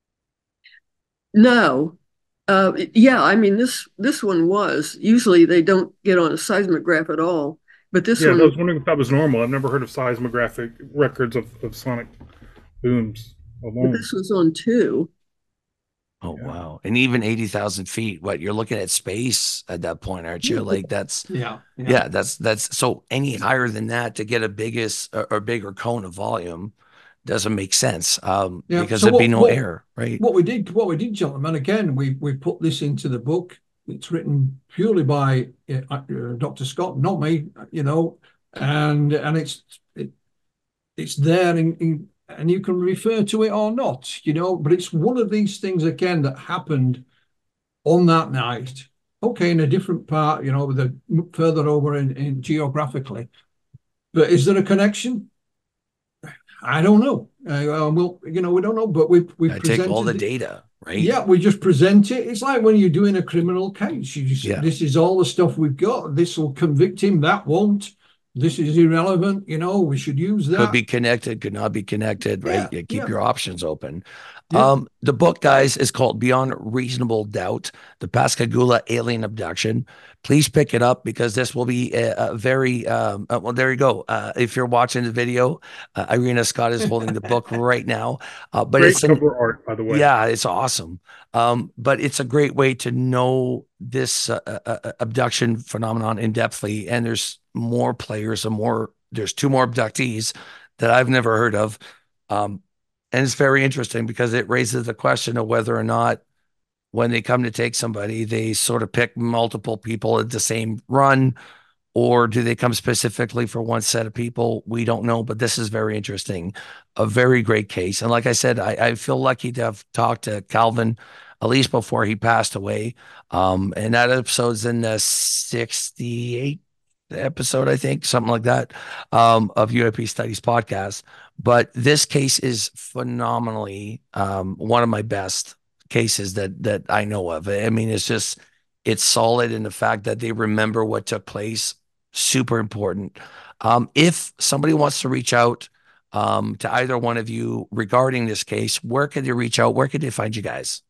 No. Uh, yeah, I mean, this this one was. Usually they don't get on a seismograph at all. But this yeah, one... I was wondering if that was normal. I've never heard of seismographic records of, of sonic booms alone. But this was on two. Oh, yeah. Wow. And even eighty thousand feet, what, you're looking at space at that point, aren't you? Like that's, yeah, yeah, yeah that's, that's, so any higher than that to get a biggest or, or bigger cone of volume doesn't make sense um, yeah. because so there'd what, be no what, air, right? What we did, what we did, gentlemen, again, we, we put this into the book. It's written purely by uh, uh, Doctor Scott, not me, you know, and, and it's, it, it's there in, in and you can refer to it or not, you know, but it's one of these things, again, that happened on that night. Okay, in a different part, you know, with a further over in, in geographically. But is there a connection? I don't know. Uh, well, you know, we don't know, but we we take all the data. right? Yeah, we just present it. It's like when you're doing a criminal case. You just, Yeah. this is all the stuff we've got. This will convict him. That won't. This is irrelevant. You know, we should use that. Could be connected, could not be connected, right? Yeah, You keep yeah. your options open. Yeah. Um, the book, guys, is called Beyond Reasonable Doubt, The Pascagoula Alien Abduction. Please pick it up because this will be a, a very, um, uh, well, there you go. Uh, if you're watching the video, uh, Irina Scott is holding the book right now. Uh, but Great it's an, cover art, by the way. yeah, it's awesome. Um, but it's a great way to know this uh, uh, abduction phenomenon in depthly. And there's more players and more, there's two more abductees that I've never heard of. Um, and it's very interesting because it raises the question of whether or not when they come to take somebody, they sort of pick multiple people at the same run, or do they come specifically for one set of people? We don't know, but this is very interesting. A very great case. And like I said, I, I feel lucky to have talked to Calvin at least before he passed away. Um, and that episode's in the sixty-eighth episode, I think, something like that, um, of U A P Studies podcast. But this case is phenomenally um, one of my best cases that that I know of. I mean, it's just, it's solid in the fact that they remember what took place. Super important. Um, if somebody wants to reach out um, to either one of you regarding this case, where can they reach out? Where can they find you guys?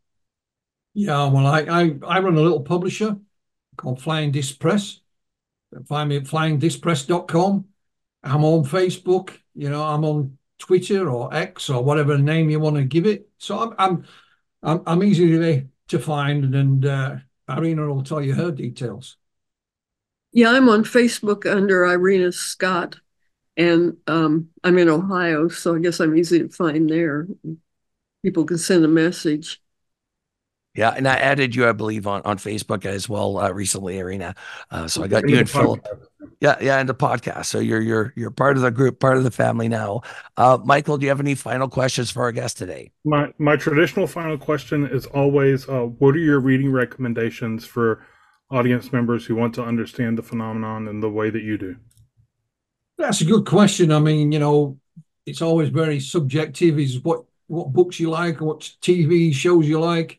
Yeah, well, I, I, I run a little publisher called Flying Disc Press. Find me at flying disc press dot com. I'm on Facebook. You know, I'm on Twitter or X or whatever name you want to give it. So I'm I'm I'm, I'm easy to, to find, and uh, Irina will tell you her details. Yeah, I'm on Facebook under Irina Scott, and um, I'm in Ohio, so I guess I'm easy to find there. People can send a message. Yeah, and I added you, I believe, on, on Facebook as well uh, recently, Irina. Uh, so I got you and Philip. Yeah, yeah, and the podcast. So you're you're you're part of the group, part of the family now. Uh, Michael, do you have any final questions for our guest today? My my traditional final question is always, uh, what are your reading recommendations for audience members who want to understand the phenomenon in the way that you do? That's a good question. I mean, you know, it's always very subjective. Is what what books you like, what T V shows you like.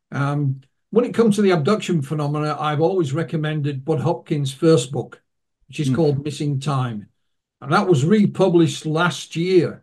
Um, when it comes to the abduction phenomena, I've always recommended Bud Hopkins' first book, which is mm. called Missing Time. And that was republished last year.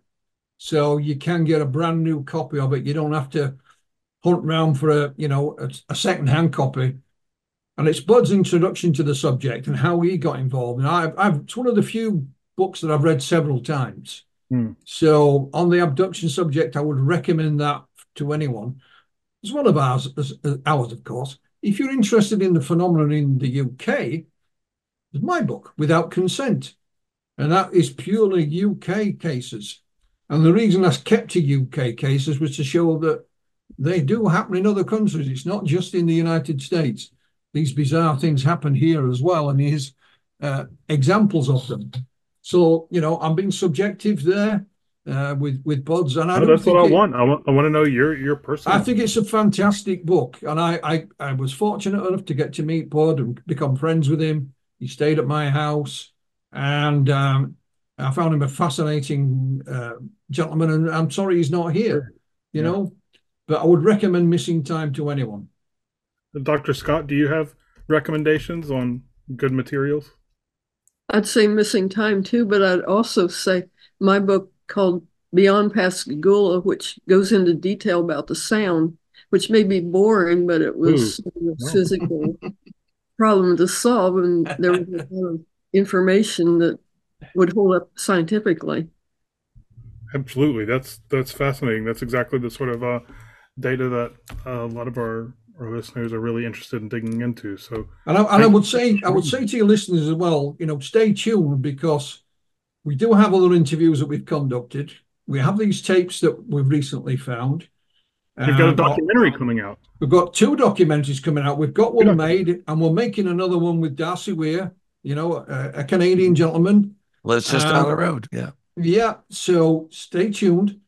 So you can get a brand new copy of it. You don't have to hunt around for a, you know, a, a second-hand copy. And it's Bud's introduction to the subject and how he got involved. And I've, I've it's one of the few books that I've read several times. Mm. So on the abduction subject, I would recommend that to anyone. As well as ours, as, as ours, of course. If you're interested in the phenomenon in the U K, there's my book, Without Consent. And that is purely U K cases. And the reason that's kept to U K cases was to show that they do happen in other countries. It's not just in the United States. These bizarre things happen here as well. And here's uh, examples of them. So, you know, I'm being subjective there. Uh, with with Buds, and I no, don't that's think what I it, want. I want I want to know your your personal. I think it's a fantastic book, and I, I I was fortunate enough to get to meet Bud and become friends with him. He stayed at my house, and um, I found him a fascinating uh, gentleman. And I'm sorry he's not here, you yeah. know, but I would recommend Missing Time to anyone. Doctor Scott, do you have recommendations on good materials? I'd say Missing Time too, but I'd also say my book called Beyond Pascagoula, which goes into detail about the sound, which may be boring, but it was a no. physical problem to solve, and there was a lot of information that would hold up scientifically. Absolutely, that's that's fascinating. That's exactly the sort of uh, data that uh, a lot of our, our listeners are really interested in digging into. So, and I, and I would say, I would say to your listeners as well, you know, stay tuned, because we do have other interviews that we've conducted. We have these tapes that we've recently found. You've got a documentary uh, coming out. We've got two documentaries coming out. We've got one made, and we're making another one with Darcy Weir, you know, a, a Canadian gentleman. Well, it's just um, down the road. Yeah. Yeah. So stay tuned.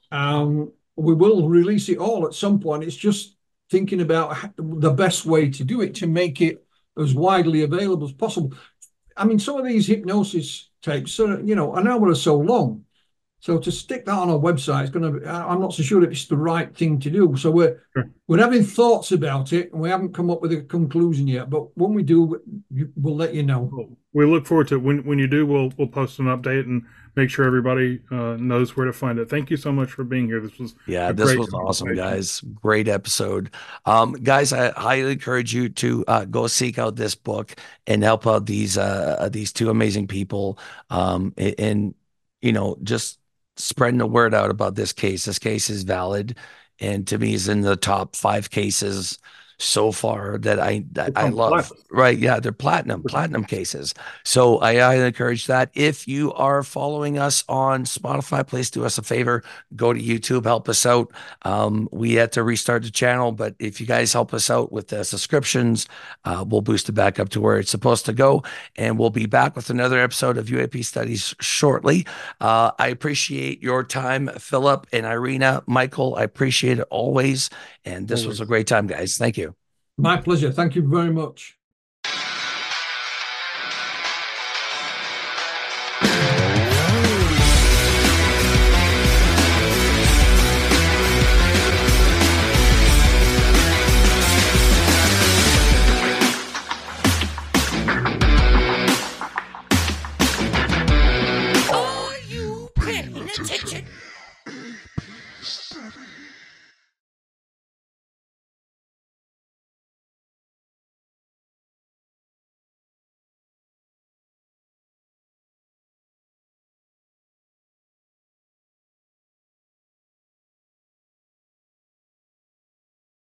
Um, we will release it all at some point. It's just thinking about the best way to do it to make it as widely available as possible. I mean, some of these hypnosis tapes are, you know, an hour or so long. So to stick that on our website is going to, I'm not so sure if it's the right thing to do. So we're, sure. we're having thoughts about it, and we haven't come up with a conclusion yet, but when we do, we'll let you know. We look forward to it. When, when you do, we'll, we'll post an update and make sure everybody uh, knows where to find it. Thank you so much for being here. This was yeah, this was awesome, guys. Great episode. Um, guys, I highly encourage you to uh, go seek out this book and help out these, uh, these two amazing people. Um, and, you know, just spreading the word out about this case. This case is valid, and to me is in the top five cases so far that I that I love. Platinum. Right? Yeah, they're platinum, platinum cases. So I, I encourage that. If you are following us on Spotify, please do us a favor. Go to YouTube, help us out. Um, we had to restart the channel, but if you guys help us out with the subscriptions, uh, we'll boost it back up to where it's supposed to go. And we'll be back with another episode of U A P Studies shortly. Uh, I appreciate your time, Philip and Irina. Michael, I appreciate it always. And this always. was a great time, guys. Thank you. My pleasure. Thank you very much.